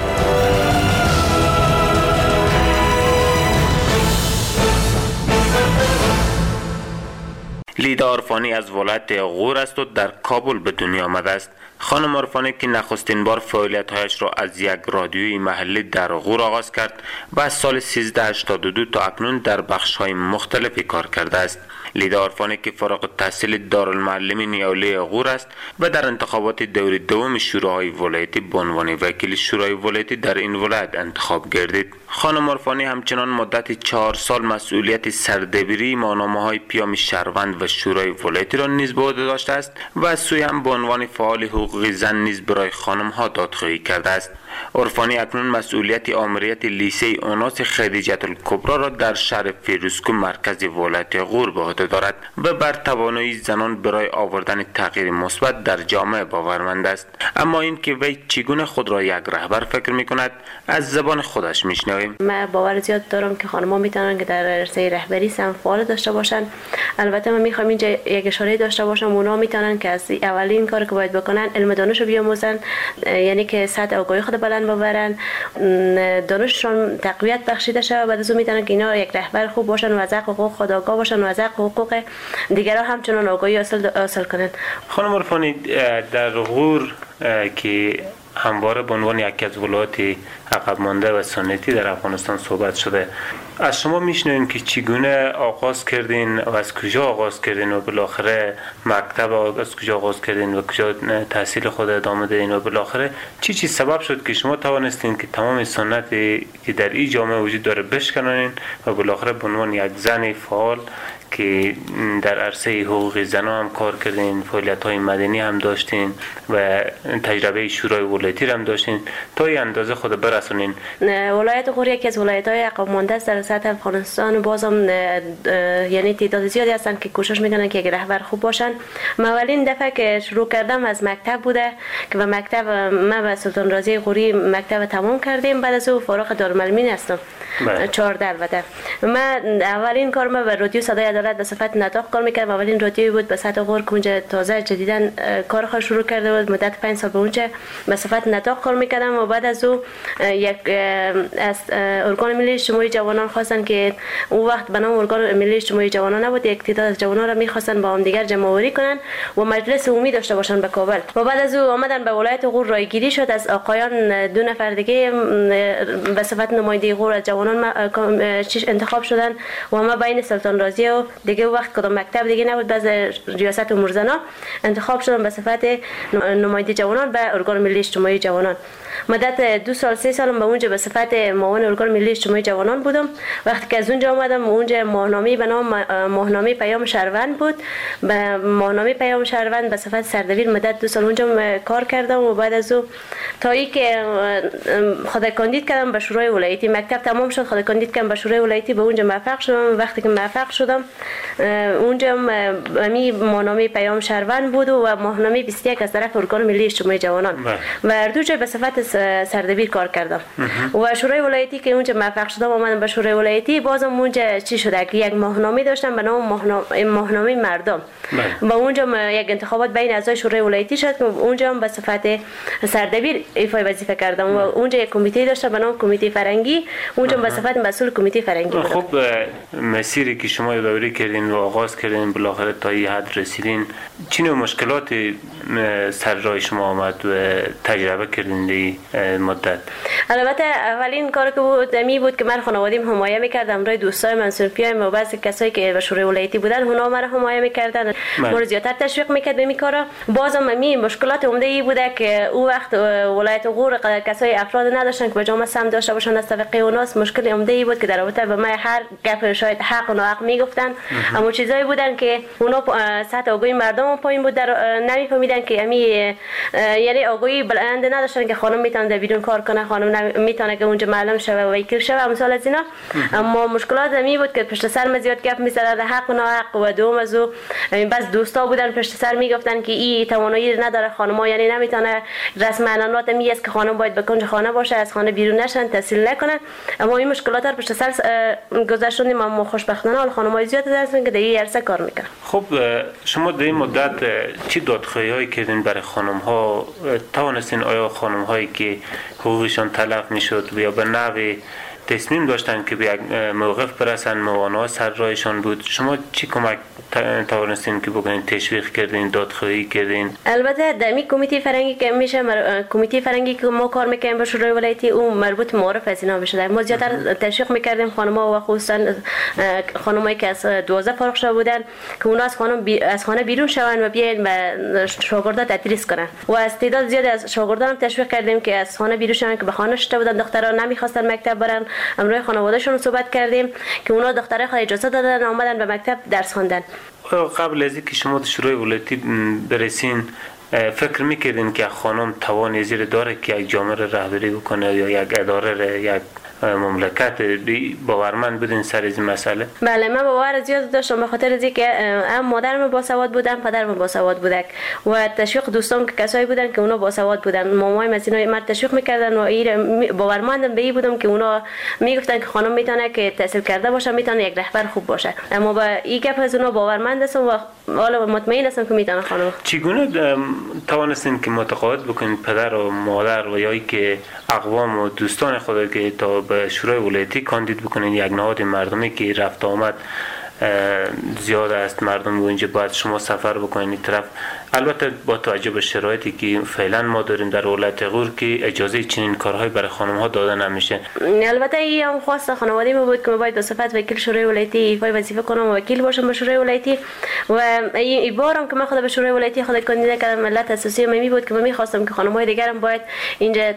Speaker 20: لیدا عرفانی از ولایت غور است و در کابل به دنیا آمده است. خانم عرفانی که نخستین بار فعالیت‌هایش را از یک رادیوی محلی در غور آغاز کرد و از سال سیزده هشتاد و دو تا اکنون در بخش‌های مختلفی کار کرده است. لیدا عرفانی که فارغ التحصیل دارالمعلمین یولی غور است و در انتخابات دور دوم شورای ولایتی به عنوان وکیل شورای ولایتی در این ولایت انتخاب گردید. خانم عرفانی همچنان مدت چهار سال مسئولیت سردبیری ماهنامه‌های پیام شهروند و شورای ولایتی را نیز به عهده داشته است و از سوی هم به عنوان فعال حقوق زن نیز برای خانم‌ها دادخواهی کرده است. عرفانی اکنون مسئولیت آمریت لیسه اوناس خدیجه الکبری را در شهر فیروزکوه مرکز ولایت غور به عهده خود دارد و بر توانایی زنان برای آوردن تغییر مثبت در جامعه باورمند است. اما اینکه وی چگونه خود را یک رهبر فکر می‌کند از زبان خودش می‌شنویم.
Speaker 19: من باور زیاد دارم که خانم‌ها میتونن که در عرصه رهبری سهم فعال داشته باشن. البته من می‌خوام اینجا یک اشاره داشته باشم، اونا میتونن که از اولین کاری که باید بکنن علم دانش رو بیاموزن، یعنی که سطح آگاهی خود بلند ببرن، دانششون تقویت بخشیده شه، بعد از اون میتونن که اینا یک رهبر خوب باشن و از حقوق خود آگاه باشن و از حقوق دیگران همچنان آگاهی حاصل کنن.
Speaker 20: خانم عرفانی، در غور که همواره به عنوان یکی از ولایات عقب مانده و سنتی در افغانستان صحبت شده، از شما میشنویم که چگونه آغاز کردین و از کجا آغاز کردین و بالاخره مکتب از کجا آغاز کردین و کجا تحصیل خود ادامه دادین و بالاخره چی چی سبب شد که شما توانستین که تمام سنتی که در این جامعه وجود داره بشکنین و بالاخره به عنوان یک زن فعال که در عرصه حقوق زنان هم کار کردین، فعالیت‌های مدنی هم داشتین و تجربه شورای ولایتی هم داشتین تا این اندازه خود برسونین.
Speaker 19: ولایت غور یکی از ولایت‌های عقب مانده است در سطح افغانستان. بازم یعنی تعداد زیادی هستن که کوشش میکنن که یک رهبر خوب باشن. من اولین دفعه که شروع کردم از مکتب بوده که به مکتب من و سلطان رازی غوری مکتب تمام کردیم، بعد از او فارغ دارالمعلمین هستم. چهارده البته. من اولین کار ما به رادیو صدای عدالت به صفت نطاق کار میکردم. اولین رادیویی بود به سطح غور که اونجا تازه جدیدن کار خود شروع کرده بود. مدت پنج سال به اونجا به صفت نطاق کار میکردم و بعد از او یک از ارگان ملی اجتماعی جوانان خواستن که اون وقت به نام ارگان ملی اجتماعی جوانان نبود، یک تعداد از جوانان را میخواستن با هم دیگر جمع آوری کنن و مجلس عمومی داشته باشن به کابل. و بعد از او آمدن به ولایت غور رایگیری شد از آقایان دو نفر دیگه به صفت نماینده غور از جوانان انتخاب شدن و ما بین سلطان رازی و دیگه وقت کدام مکتب دیگه نبود، باز ریاست امور زنا انتخاب شدن به صفت نماینده جوانان به ارگان ملی اجتماعی جوانان. مدت دو سال سه سالم به اونجا به صفت معاون ارگان ملی اجتماعی جوانان بودم. وقتی که از اونجا آمدم اونجا ماهنامه به نام ماهنامه پیام شهروند بود. به ماهنامه پیام شهروند به صفت سردبیر مدت دو سال اونجا کار کردم و بعد از او تا ای که خود کاندید کردم به شورای ولایتی. مکتب تمام شد، خود کاندید کردم به شورای ولایتی، به اونجا موفق شدم. وقتی که موفق شدم اونجا می ماهنامه پیام شهروند بود و ماهنامه بیست و یک از طرف ارگان ملی اجتماعی جوانان و هر دو جا به صفت سردبیر کار کردم. و شورای ولایتی که اونجا موفق شدم آمدم به شورای ولایتی، بازم اونجا چی شده که یک ماهنامه داشتم به نام ماهنامه مردم و اونجا یک انتخابات بین اعضای شورای ولایتی شد که اونجا هم به صفت سردبیر ایفای وظیفه کردم و اونجا یک کمیته داشتم به نام کمیته فرنگی، اونجا به صفت مسئول کمیته فرنگی بودم.
Speaker 20: خب مسیری که شما یادآوری کردین و آغاز کردین بالاخره تا این حد رسیدین، چه نوع مشکلات سر راه شما آمد و تجربه کردین دی مدت؟
Speaker 19: البته اولین کار که بود می بود که من خانوادیم حمایه می‌کردم رای دوستای من صنفیام و بعضی کسایی که به شورای ولایتی بودن اونا مرا حمایه می‌کردن، ما رو زیادتر تشویق می‌کرد به این کارا. بازم می مشکلات عمده ای بوده که او وقت ولایت غور کسای افراد نداشتن که به جامعه سم داشته باشن از طبقه اوناس. مشکل عمده ای بود که در رابطه به من هر گپ شاید حق و ناحق میگفتن، اما چیزایی بودن که اونا سطح آگاهی مردم پایین بود، در نمیفهمیدن که امی یعنی آگاهی بلند نداشتن که خانم میتونه در بیرون کار کنه، خانم میتونه که اونجا معلم شوه و وکیل شوه مثال از اینا. اما مشکلات می بود که پشت سر ما زیاد گپ میزدن حق و ناحق و دوم از او بس دوستا بودن پشت سر میگفتن که این توانایی نداره خانم‌ها، یعنی نمیتونه رسم عنعنات می است که خانم باید به کنج خانه باشه، از خانه بیرون نشن، تحصیل نکنن. اما این مشکلات رو پشت سر گذاشتیم. اما خوشبختانه حال خانم‌های زیاد هستن که در این عرصه کار میکنن.
Speaker 20: خب شما در این مدت چی دادخواهی‌هایی کردین برای خانم‌ها؟ توانستین آیا خانم‌هایی که حقوقشان تلف میشد یا به نحوی تصمیم داشتن که به یک موقف برسن موانع سر راهشان بود، شما چی کمک توانستین که بکنین؟ تشویق کردین، دادخواهی کردین؟
Speaker 19: البته در می کمیته فرنگی که میشه مر... کمیته فرنگی که ما کار میکنیم به شورای ولایتی اون مربوط معارف از اینا میشه. ما زیادتر تشویق میکردیم خانم‌ها و خصوصا خانمایی که از دوازده فارغ شده بودن که اونا از خانم بی... از خانه بیرون شون و بیاین به شاگردا تدریس کنن و از تعداد زیاد از شاگردان هم تشویق کردیم که از خانه بیرون شون که به خانه شده بودن، دخترها نمیخواستن مکتب برن. امروز خانواده‌شون صحبت کردیم که اونا دخترای خود اجازه دادن آمدن به مکتب درس خواندن.
Speaker 20: قبل از اینکه شما در شورای ولایتی برسین فکر میکردین که خانم توان زیر داره که یک جامعه رهبری بکنه یا یک اداره یک مملکت باورمند بودین سر این مسئله؟
Speaker 19: بله من باور زیاد داشتم به خاطر از اینکه هم مادرم باسواد بودن، پدرم باسواد بودک و تشویق دوستان که کسایی بودن که اونا باسواد بودن، مامایم از اینا مرد تشویق میکردن و این باورمندم به این بودم که اونا میگفتن که خانم میتونه که تحصیل کرده باشه، میتونه یک رهبر خوب باشه. اما با این گپ از اونا باورمند هستم و حالا مطمئن هستم که میتونه خانم.
Speaker 20: چگونه توانستین که متقاعد بکنید پدر و مادر و یا ای که اقوام و دوستان خود که تا به شورای ولایتی کاندید بکنین یک نهاد مردمی که رفت آمد زیاد است، مردم اونجا باید شما سفر بکنین این طرف، البته با توجه به شرایطی که فعلا ما داریم در ولایت غور که اجازه چنین کارهای برای خانم ها داده نمیشه.
Speaker 19: البته این هم خواست خانواده ما بود که ما باید به صفت وکیل شورای ولایتی ایفای وظیفه کنم و وکیل باشم به شورای ولایتی و این بارم که من خود به شورای ولایتی خود کاندید کردم ملت اساسی من می بود که من می‌خواستم که خانم‌های دیگرم باید اینجا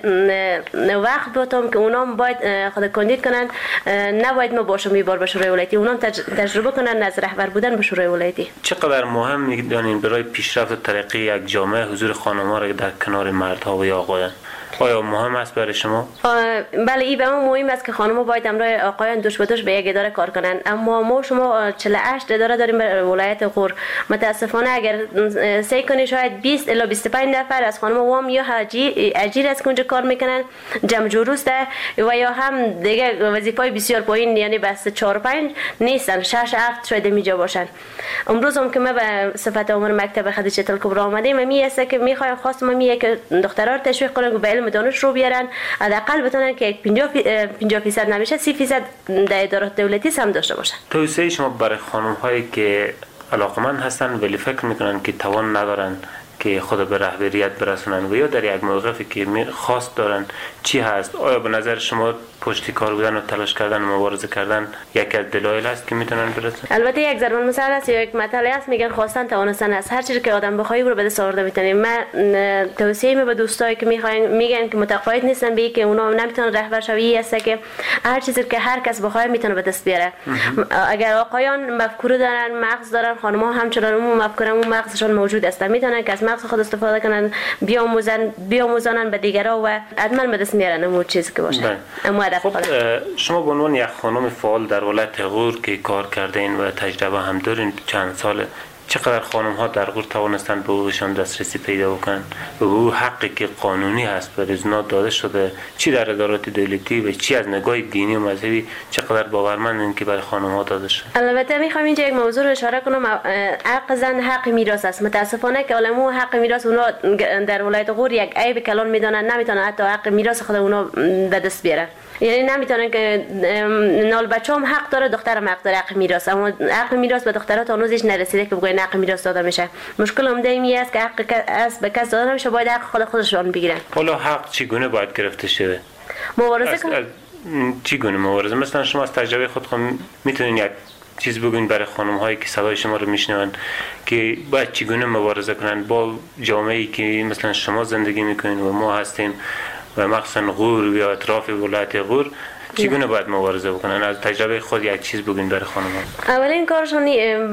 Speaker 19: وقت بتم که اونام باید خود کاندید کنن، نباید ما باشم این بار به شورای ولایتی، اونام تجربه کنن از رهبر بودن به شورای ولایتی.
Speaker 20: چقدر مهم می‌دانین برای پیشرفت ترقی یک جامعه حضور خانم‌ها را در کنار مردها و آقایان؟ آیا مهم است برای شما؟
Speaker 19: بله این به ما مهم است که خانم‌ها باید همراه آقایان دوش به دوش به یک اداره کار کنند، اما ما شما چهل و هشت اداره داریم در ولایت غور. متاسفانه اگر سعی کنی شاید بیست الی بیست و پنج نفر از خانم‌ها وام یا اجیر از اونجا کار میکنن، جمع جوروست و یا هم دیگه وظیفه‌های بسیار پایین، یعنی بس چهار پنج نیستن، شش هفت شاید میجا باشن. امروز هم که ما به صفت امور مکتب خدیجه الکبری آمدیم، می است که میخوایم خواستم می که دخترها رو تشویق کنم که به علم دانش رو بیارن، حداقل بتونن که پنجاه درصد نمیشه سی درصد در ادارات دولتی هم داشته باشن.
Speaker 20: توصیه شما برای خانم هایی که علاقمند هستن ولی فکر میکنن که توان ندارن که خود به رهبریت برسونن و یا در یک موقفی که خواست دارن چی هست؟ آیا به نظر شما پشتی کار بودن و تلاش کردن و مبارزه کردن یک از دلایل است که میتونن برسن؟
Speaker 19: البته یک ضرب المثل است یا یک مطلع است، میگن خواستن توانستن است، هر چیزی که آدم بخواد رو به دست آورده میتونه. من توصیه می به دوستایی که میخواین میگن که متقاعد نیستن به که اونا نمیتونن رهبر شوی است که هر چیزی که هر کس بخواد میتونه به دست بیاره. اگر آقایان مفکوره دارن، مغز دارن، خانم‌ها همچنان اون مفکوره اون مغزشون موجود است، میتونن که از مغز خود استفاده کنن، بیاموزن بیاموزن به دیگران و حتما به دست میارن اون چیزی که باشه. اما
Speaker 20: خب شما به عنوان یک خانم فعال در ولایت غور که کار کردین و تجربه هم دارین چند ساله، چقدر خانم ها در غور توانستند به حقوقشان دسترسی پیدا بکنن و به او حقی که قانونی هست به رزنا داده شده، چی در ادارات دولتی و چی از نگاه دینی و مذهبی چقدر باورمندن که برای خانم ها داده شده؟
Speaker 19: البته میخوام اینجا یک موضوع رو اشاره کنم، حق زن حق میراث است. متاسفانه که علما حق میراث اونا در ولایت غور یک عیب کلان میدونن، نمیتونن حتی حق میراث خود اونا به دست بیارن، یعنی نمیتونن که نال بچه‌ام حق داره دخترم حق داره حق میراث، اما حق میراث به دخترها هنوزش نرسیده که بگن حق میراث داده میشه. مشکل هم دیمی است که حق از به کس داده نمیشه، باید حق خود خودشون بگیرن.
Speaker 20: حالا حق چگونه باید گرفته شه؟
Speaker 19: مبارزه کن.
Speaker 20: چگونه مبارزه؟ مثلا شما از تجربه خود میتونین یک چیز بگوین برای خانم هایی که صدای شما رو میشنون که باید چگونه مبارزه کنن با جامعه‌ای که مثلا شما زندگی میکنین و ما هستیم و مخصوصا غور یا اطراف ولایت غور، چگونه باید مبارزه بکنن؟ از تجربه خود یک چیز بگین برای خانم ها.
Speaker 19: اولین کارشون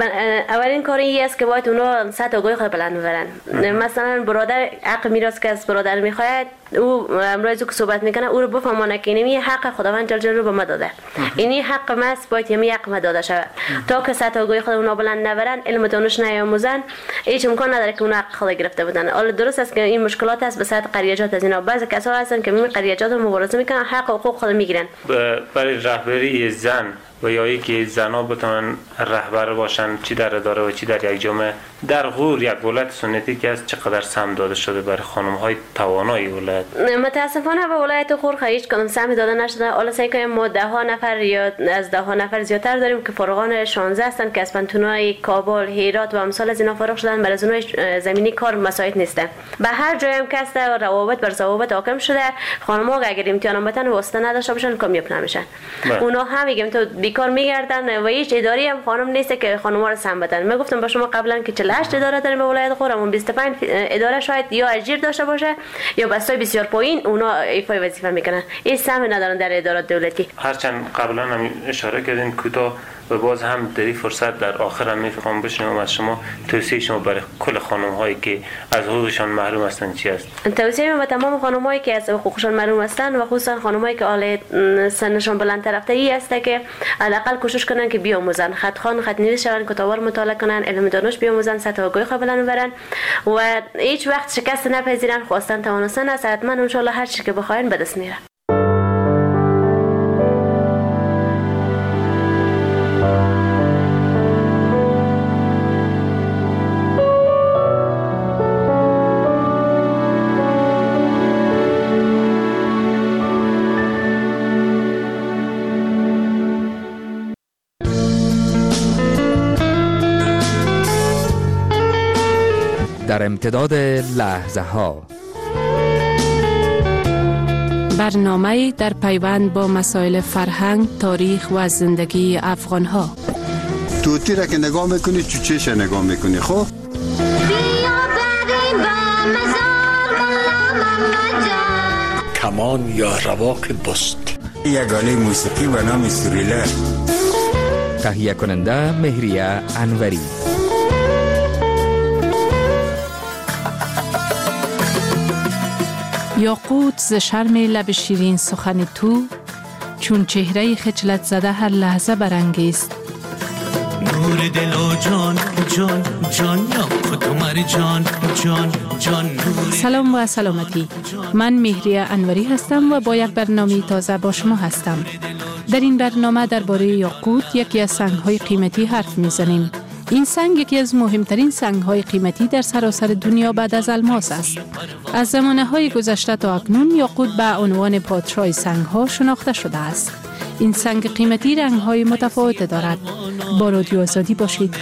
Speaker 19: اولین کاری است که باید اونا سطح آگاهی خود بلند ببرن. مثلا برادر حق میراث که از برادر میخواد، او امروز که صحبت میکنه او رو بفهمونه که اینی حق خداوند جل جلاله به ما داده، اینی حق ماست، باید یمی حق ما داده شود. تا که سطح آگاهی خود اونا بلند نبرن، علم دانش نیاموزن، هیچ امکان نداره که اونا حق خود گرفته بودن. حالا درست است که این مشکلات است به سطح قریجات از اینا، بعضی کسا هستن که می قریجات رو مبارزه میکنن، حق و حقوق خود میگیرن.
Speaker 20: برای رهبری زن و یا ای که زنها بتونن رهبر باشن، چی در اداره و چی در یک جامعه، در غور یک ولایت سنتی که از چقدر سهم داده شده برای خانم های توانای ولایت؟
Speaker 19: متاسفانه به ولایت غور هیچ کدام سهم داده نشده. حالا سعی کنیم ما ده ها نفر یا از ده ها نفر زیاتر داریم که فارغان شانزده هستن که از پنتونای کابل، هرات و امثال از اینا فارغ شدن، برای زنای زمینی کار مساعد نیسته. به هر جای هم کس روابط بر ضوابط حاکم شده، خانم‌ها اگر امتحان بتن واسطه نداشته باشن کامیاب نمیشن. اونا هم میگم تو بیکار میگردن و هیچ اداری هم خانم نیست که خانم‌ها رو سهم بدن. من گفتم با شما قبلا که چهل و هشت اداره داریم به ولایت غور، اما بیست و پنج اداره شاید یا اجیر داشته باشه یا بستای بسیار پایین اونا ایفای وظیفه میکنن، این سهم ندارن در ادارات دولتی.
Speaker 20: هرچند قبلا هم اشاره کردین کوتاه و باز هم در این فرصت در آخر هم میخوام بشنوم از شما توصیه شما برای کل خانم هایی که از حقوقشان محروم هستند چی است؟
Speaker 19: توصیه من به تمام خانم هایی که از حقوقشان محروم هستند و خصوصا خانم هایی که حال سنشان بلندتر رفته ای است که حداقل کوشش کنن که بیاموزن، خط خوان خط نویس شون، کتابا رو مطالعه کنن، علم دانش بیاموزن، سطح آگاهی خود بلند ببرن و هیچ وقت شکست نپذیرن. خواستن توانستن است، حتما ان شاء الله هر چی که بخواین به دست میاره.
Speaker 21: در امتداد لحظه ها
Speaker 2: برنامه در پیوند با مسائل فرهنگ، تاریخ و زندگی افغان ها.
Speaker 22: توتی را که نگاه میکنی چوچهش نگاه میکنی. خب
Speaker 23: کمان یا رواق بست،
Speaker 22: یگانه موسیقی و نام سوریله.
Speaker 21: تهیه کننده مهریه انوری.
Speaker 2: یاقوت ز شرم لب شیرین سخن تو، چون چهره خجلت زده هر لحظه برانگیست.
Speaker 24: نور دل و جان جان جان یاقوت مر جان جان جان.
Speaker 2: سلام و سلامتی، من مهریه انوری هستم و با یک برنامه تازه با شما هستم. در این برنامه درباره یاقوت، یکی از سنگ‌های قیمتی حرف می‌زنیم. این سنگ یکی از مهمترین سنگ‌های قیمتی در سراسر دنیا بعد از الماس است. از زمانه‌های گذشته تا اکنون یاقوت به عنوان پادشاه سنگ‌ها شناخته شده است. این سنگ قیمتی رنگ‌های متفاوت دارد. با رادیو آزادی باشید.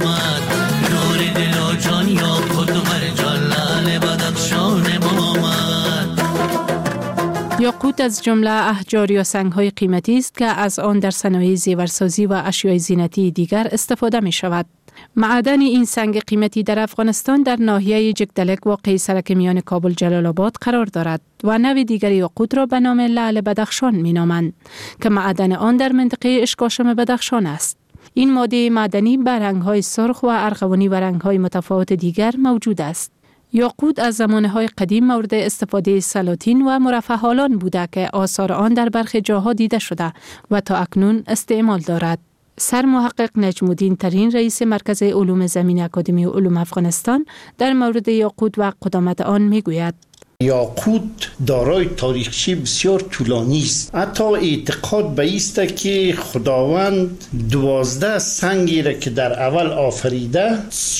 Speaker 2: یاقوت از جمله احجار یا سنگ‌های قیمتی است که از آن در صنایع زیورسازی و اشیاء زینتی دیگر استفاده می شود. معدن این سنگ قیمتی در افغانستان در ناحیه جگدلک واقع سرک میان کابل جلال آباد قرار دارد و نوع دیگر یاقوت را به نام لعل بدخشان می نامند که معدن آن در منطقه اشکاشم بدخشان است. این ماده معدنی به رنگ‌های سرخ و ارغوانی و رنگ‌های متفاوت دیگر موجود است. یاقوت از زمانه‌های قدیم مورد استفاده سلاطین و مرفه‌حالان بوده که آثار آن در برخی جاها دیده شده و تا اکنون استعمال دارد. سرمحقق نجم الدین ترین رئیس مرکز علوم زمین اکادمی علوم افغانستان در مورد یاقوت و قدامت آن میگوید:
Speaker 23: یاقوت دارای تاریخچه بسیار طولانی است. حتی اعتقاد به است که خداوند دوازده سنگی را که در اول آفریده،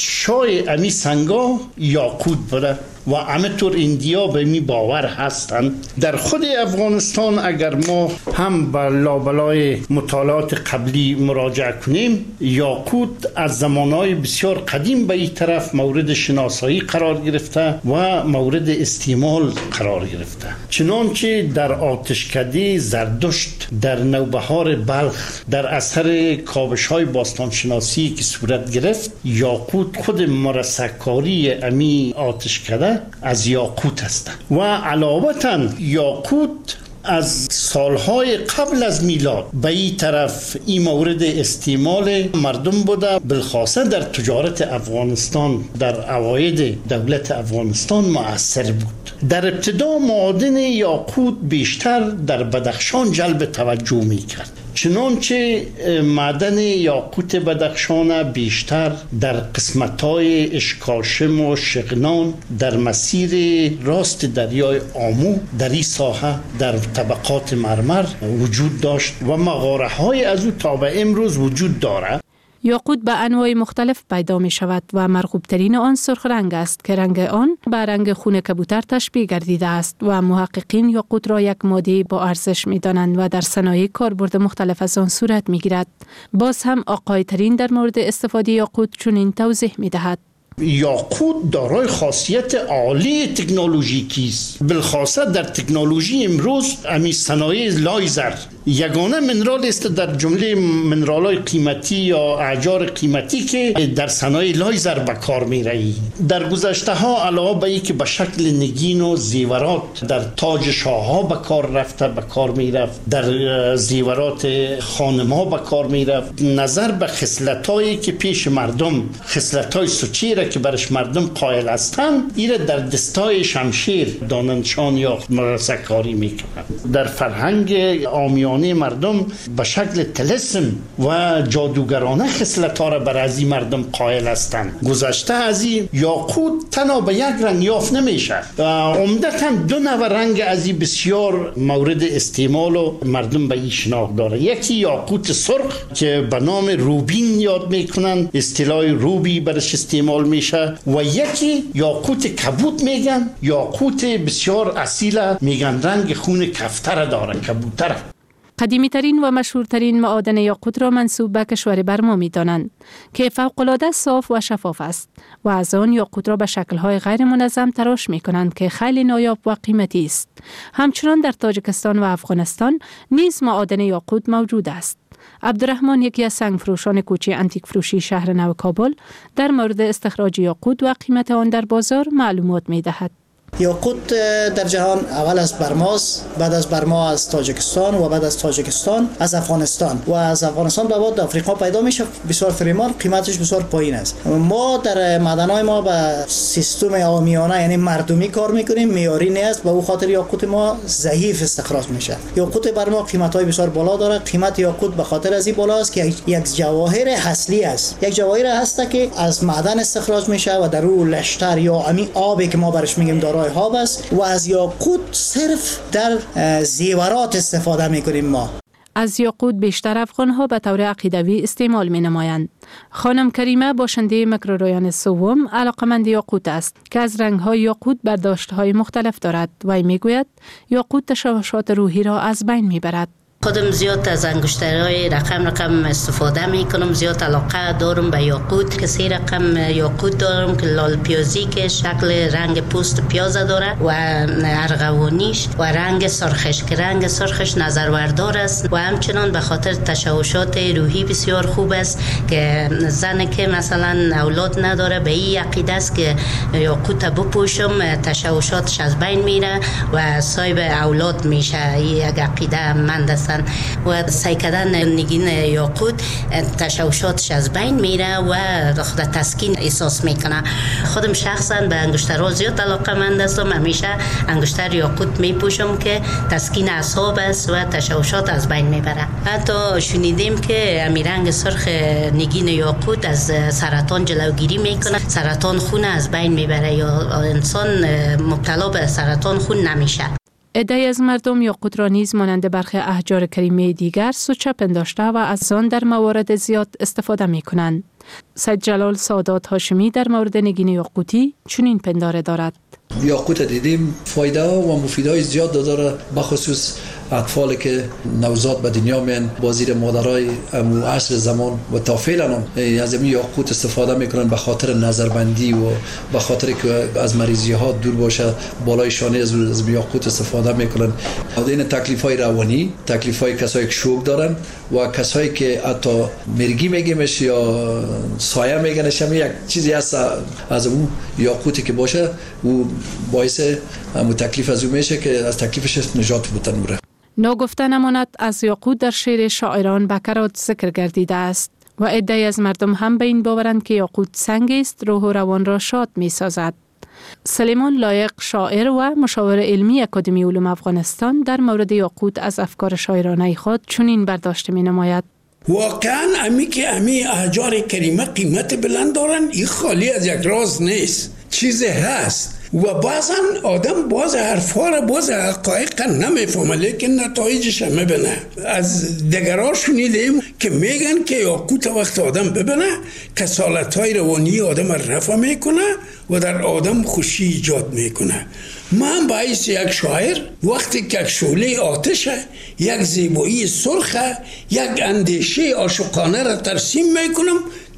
Speaker 23: شای امی سنگا یاقوت بوده و همینطور اندیا به می باور هستند. در خود افغانستان اگر ما هم به لابلای مطالعات قبلی مراجعه کنیم، یاقوت از زمانهای بسیار قدیم به این طرف مورد شناسایی قرار گرفته و مورد استعمال قرار گرفته. چنانچه در آتشکده زردشت در نوبهار بلخ در اثر کاوش های باستان شناسی که صورت گرفت، یاقوت خود مرصع‌کاری امی آتشکده از یاقوت است و علاوه یاقوت از سالهای قبل از میلاد به این طرف این مورد استعمال مردم بوده، بالخاصه در تجارت افغانستان در اوایل دولت افغانستان مؤثر بود. در ابتدا معادن یاقوت بیشتر در بدخشان جلب توجه می کرد، چنانچه معدن یاقوت بدخشان بیشتر در قسمت‌های اشکاشم و شغنان در مسیر راست دریای آمو در این ساحه در طبقات مرمر وجود داشت و مغاره‌های از او تا به امروز وجود دارد.
Speaker 2: یاقوت به انواع مختلف پیدا می شود و مرغوب ترین آن سرخ رنگ است که رنگ آن به رنگ خون کبوتر تشبیه گردیده است و محققین یاقوت را یک ماده با ارزش می دانند و در صنایع کاربرد مختلف از آن صورت می گیرد. باز هم آقای ترین در مورد استفاده یاقوت چنین توضیح می دهد:
Speaker 23: یاقوت دارای خاصیت عالی تکنولوژیکی است، بالخاصه در تکنولوژی امروز امی صنایع لایزر یگانه منرال است در جمله منرال‌های قیمتی یا احجار قیمتی که در صنایع لایزر به کار می‌رایی. در گذشته ها علاوه بر اینکه به شکل نگین و زیورات در تاج شاه‌ها به کار رفته، به کار می‌رفت، در زیورات خانم‌ها به کار می‌رفت، نظر به خصلتایی که پیش مردم خصلتای سوچی را که برش مردم قائل هستند، این در دستای شمشیر دانشان یا مدرسه کاری میکنند. در فرهنگ عامیانه مردم به شکل طلسم و جادوگرانه خصلت‌ها را بر ازی مردم قائل هستند. گذشته از این یاقوت تنها به یک رنگ یافت نمیشه، عمدتاً دو نوع رنگ ازی بسیار مورد استعمال و مردم به این شناخت داره. یکی یاقوت سرخ که به نام روبین یاد میکنن، اصطلاح روبی برش استعمال میشه، و یکی یاقوت کبوت میگن، یاقوت بسیار اصیل میگن رنگ خون کفتر داره، کبوتر.
Speaker 3: قدیمی ترین و مشهورترین معادن یاقوت را منسوب به کشور برما می دانند که فوق‌العاده صاف و شفاف است و از آن یاقوت را به شکل‌های غیر منظم تراش می کنند که خیلی نایاب و قیمتی است. همچنان در تاجیکستان و افغانستان نیز معادن یاقوت موجود است. عبدالرحمن، یکی از سنگ فروشان کوچه انتیک فروشی شهر نو کابل، در مورد استخراج یاقوت و قیمت آن در بازار معلومات می دهد.
Speaker 4: یاقوت در جهان اول از برماست، بعد از برما از تاجیکستان و بعد از تاجیکستان از افغانستان و از افغانستان به بعد آفریقا پیدا میشه. بسیار فریمان، قیمتش بسیار پایین است. ما در معدن‌های ما به سیستم عامیانه یعنی مردمی کار میکنیم، معیاری نیست، به او خاطر یاقوت ما ضعیف استخراج میشه. یاقوت برما قیمت‌های بسیار بالا داره. قیمت یاقوت به خاطر از این بالا است که یک جواهر اصلی است. یک جواهر هست که از معدن استخراج میشه و در او لشتر یا همین آبی که ما برش میگیم دارای آب است و از یاقوت صرف در زیورات استفاده میکنیم. ما
Speaker 3: از یاقوت بیشتر افغان‌ها به طور عقیدوی استعمال می‌نمایند. خانم کریمه باشنده مکروریان سوم علاقمند یاقوت است که از رنگ‌های یاقوت برداشت‌های مختلف دارد و میگوید یاقوت تشوشات روحی را از بین میبرد.
Speaker 7: خودم زیاد از انگشترهای رقم رقم استفاده میکنم، زیاد علاقه دارم به یاقوت. کسی رقم یاقوت دارم که لال پیازی که شکل رنگ پوست پیاز داره و ارغوانیش و رنگ سرخش که رنگ سرخش نظروردار است و همچنان به خاطر تشوشات روحی بسیار خوب است که زن که مثلا اولاد نداره به این عقیده است که یاقوت بپوشم تشوشاتش از بین میره و صاحب اولاد میشه. یک عقیده مند است و سعی کردن نگین یاقوت تشوشاتش از بین میره و خود تسکین احساس میکنه. خودم شخصا به انگشترها زیاد علاقه مند هستم، همیشه انگشتر یاقوت میپوشم که تسکین اعصاب است و تشوشات از بین میبره. حتی شنیدیم که امی رنگ سرخ نگین یاقوت از سرطان جلوگیری میکنه، سرطان خون از بین میبره یا انسان مبتلا به سرطان خون نمیشه.
Speaker 3: عده‌ای از مردم یاقوت را نیز مانند برخی احجار کریمه دیگر سوچه پنداشته و از آن در موارد زیاد استفاده می کنند. سید جلال سادات هاشمی در مورد نگین یاقوتی چنین پنداره دارد.
Speaker 8: یاقوت دیدیم فایده و مفیدهای زیاد داره، بخصوص اطفالی که نوزاد به دنیا میان با زیر مادرای امو عصر زمان و تا فعلا هم از این یاقوت استفاده میکنن به خاطر نظربندی و به خاطر که از مریضی ها دور باشه بالای شانه از یاقوت استفاده میکنن. این تکلیف های روانی، تکلیف های کسایی که شوک دارن و کسایی که حتی مرگی میگیمش یا سایه میگنش، هم یک چیزی هست از اون یاقوتی که باشه او باعث همون تکلیف از اون میشه که از تکلیفش نجات بتنوره.
Speaker 3: ناگفته نماند از یاقوت در شعر شاعران به کرات ذکر گردیده است و عده‌ای از مردم هم به این باورند که یاقوت سنگ است روح و روان را شاد می سازد. سلیمان لایق، شاعر و مشاور علمی اکادمی علوم افغانستان، در مورد یاقوت از افکار شاعرانه خود چنین برداشت می نماید.
Speaker 25: واقعا امی که امی احجار کریمه قیمت بلند دارن، این خالی از یک راز نیست، چیزی هست و بعضا آدم باز حرفا را باز حقایق نمیفهمه لیکن نتایجش میبینه. از دیگران شنیدیم که میگن که یاقوت وقت آدم ببینه کسالت‌های روانی آدم رفع میکنه و در آدم خوشی ایجاد میکنه. من باعث یک شاعر وقتی که یک شعله آتشه، یک زیبایی سرخه، یک اندیشه عاشقانه را ترسیم میکنم،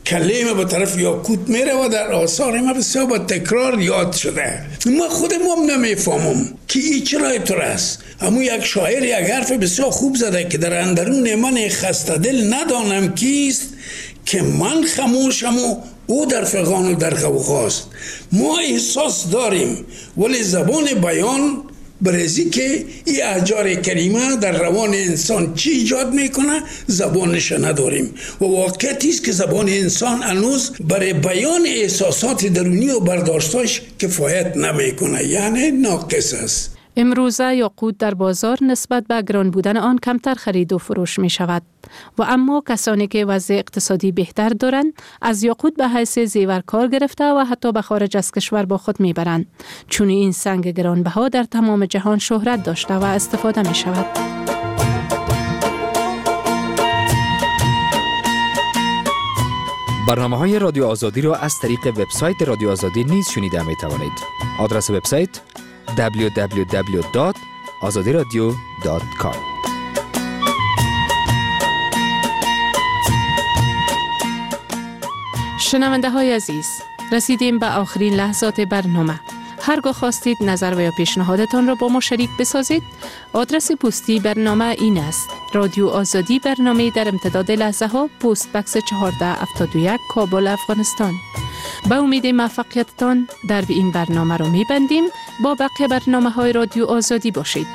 Speaker 25: کله ما به طرف یاقوت میره و در آثار ما بسیار با تکرار یاد شده. ما خودم هم نمیفهمم که این چرا اینطور است. اما یک شاعر یک حرف بسیار خوب زده که در اندرون من خسته دل ندانم کیست، که من خموشم و او در فغان و در غوغاست. ما احساس داریم ولی زبان بیان برزی که این احجار کریمه در روان انسان چی ایجاد میکنه زبانش نداریم و واقعیت است که زبان انسان هنوز برای بیان احساسات درونی و برداشتاش کفایت نمیکنه، یعنی ناقص است.
Speaker 3: امروزه یاقوت در بازار نسبت به گران بودن آن کمتر خرید و فروش می شود و اما کسانی که وضع اقتصادی بهتر دارند از یاقوت به حیث زیور کار گرفته و حتی به خارج از کشور با خود می برند، چون این سنگ گرانبها در تمام جهان شهرت داشته و استفاده می شود.
Speaker 21: برنامه های رادیو آزادی را از طریق وبسایت رادیو آزادی نیز شنیده می توانید. آدرس وبسایت دبلیو دبلیو دبلیو دات آزادی رادیو دات کام.
Speaker 3: شنونده های عزیز، رسیدیم به آخرین لحظات برنامه. هرگاه خواستید نظر و یا پیشنهادتان را با ما شریک بسازید، آدرس پستی برنامه این است: رادیو آزادی، برنامه در امتداد لحظه ها، پست بکس چهارده هفتاد و یک، کابل، افغانستان. با امید موفقیتتان در این برنامه را می‌بندیم. با بقیه برنامه های رادیو آزادی باشید.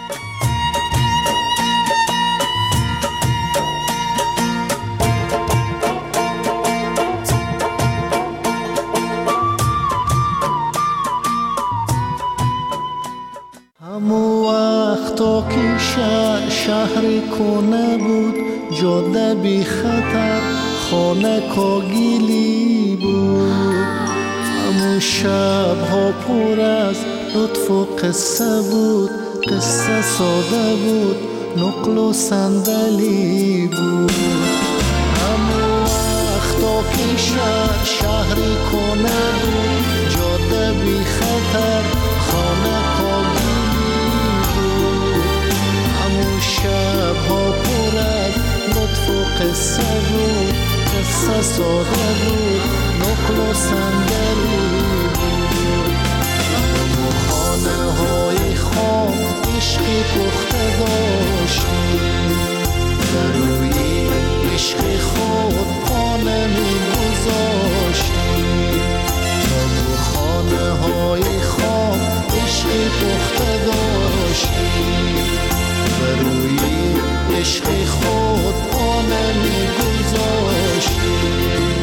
Speaker 5: همو وقتا که شهر شهر کنه بود، جاده بی خطر، خانه کاگیلی بود. همو شبها پر از لطف و قصه بود، قصه ساده بود، نقل و صندلی بود. همو وقتا که شهر شهر کنه بود، جاده بی خطر، خانه کاگیلی بود. همو شبها پر از لطف و قصه بود، قصه ساده بود، نقل و صندلی بود. همو خانه های خام عشقی پخته داشتیم، در روی عشق خود پا نمی گذاشتیم. همو خانه های خام عشقی پخته داشتیم، در روی عشق خود پا نمی گذاشتیم.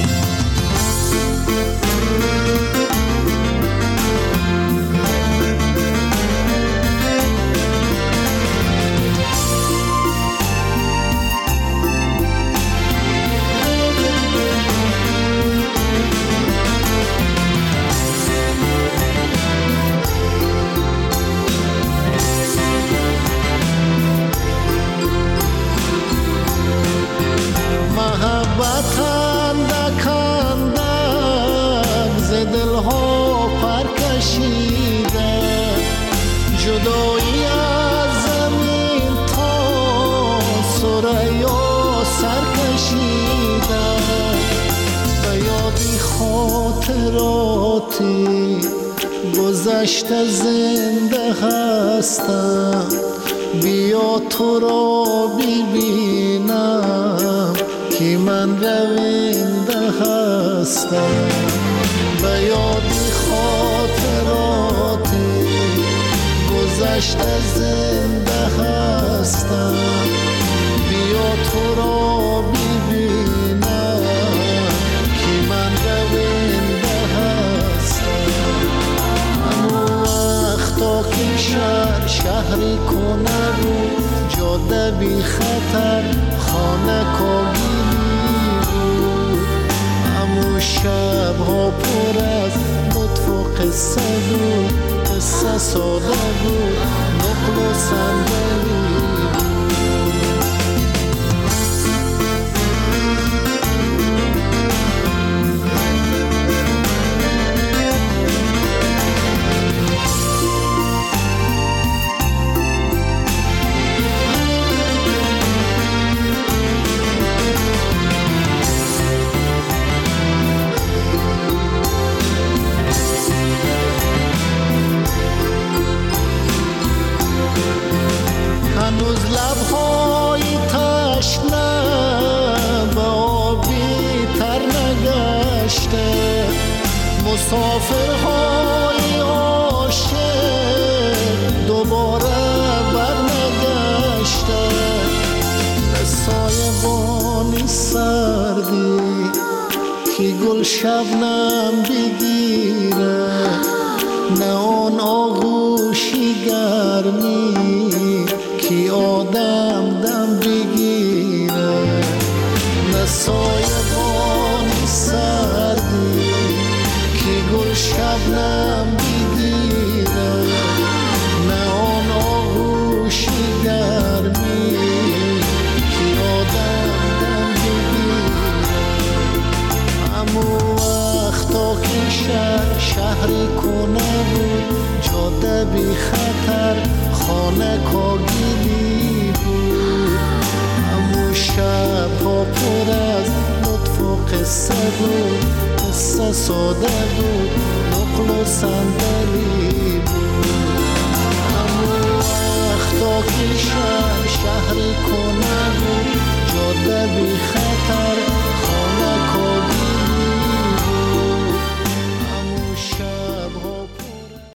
Speaker 5: جدایی از زمین تا ثریا سر کشیدم، به یادی خاطراتی گذشته زنده هستم. بیا تو را ببینم که من رونده هستم، به یادی خاطراتی گذشته زنده هستم. بیا تو را ببینم که من رونده هستم. همو وقتا که شهر شهری کنه بود، جاده بی خطر، خانه کاگیلی بود. همو شبها پر از لطف و قصه بود، قصه ساده بود، نقل و صندلی مسافرهای عاشق دوباره برنگشته، نه سایبانی سردی که گل شبنم بگیره، نه آن آغوشی گرمی که آدم دم بگیره، نه سایبانی سردی که گل شبنم بگیره، نه آن آغوشی گرمی که آدم دم بگیره. همون وقتا که شهر شهری کنه بود، جاده بی خطر خانه کاگیری بود، همون شب ها پر از لطف و قصه بود، قصه ساده بود نقل و صندلی بود. همون وقتا که شهر شهری کنه بود، جاده بی خطر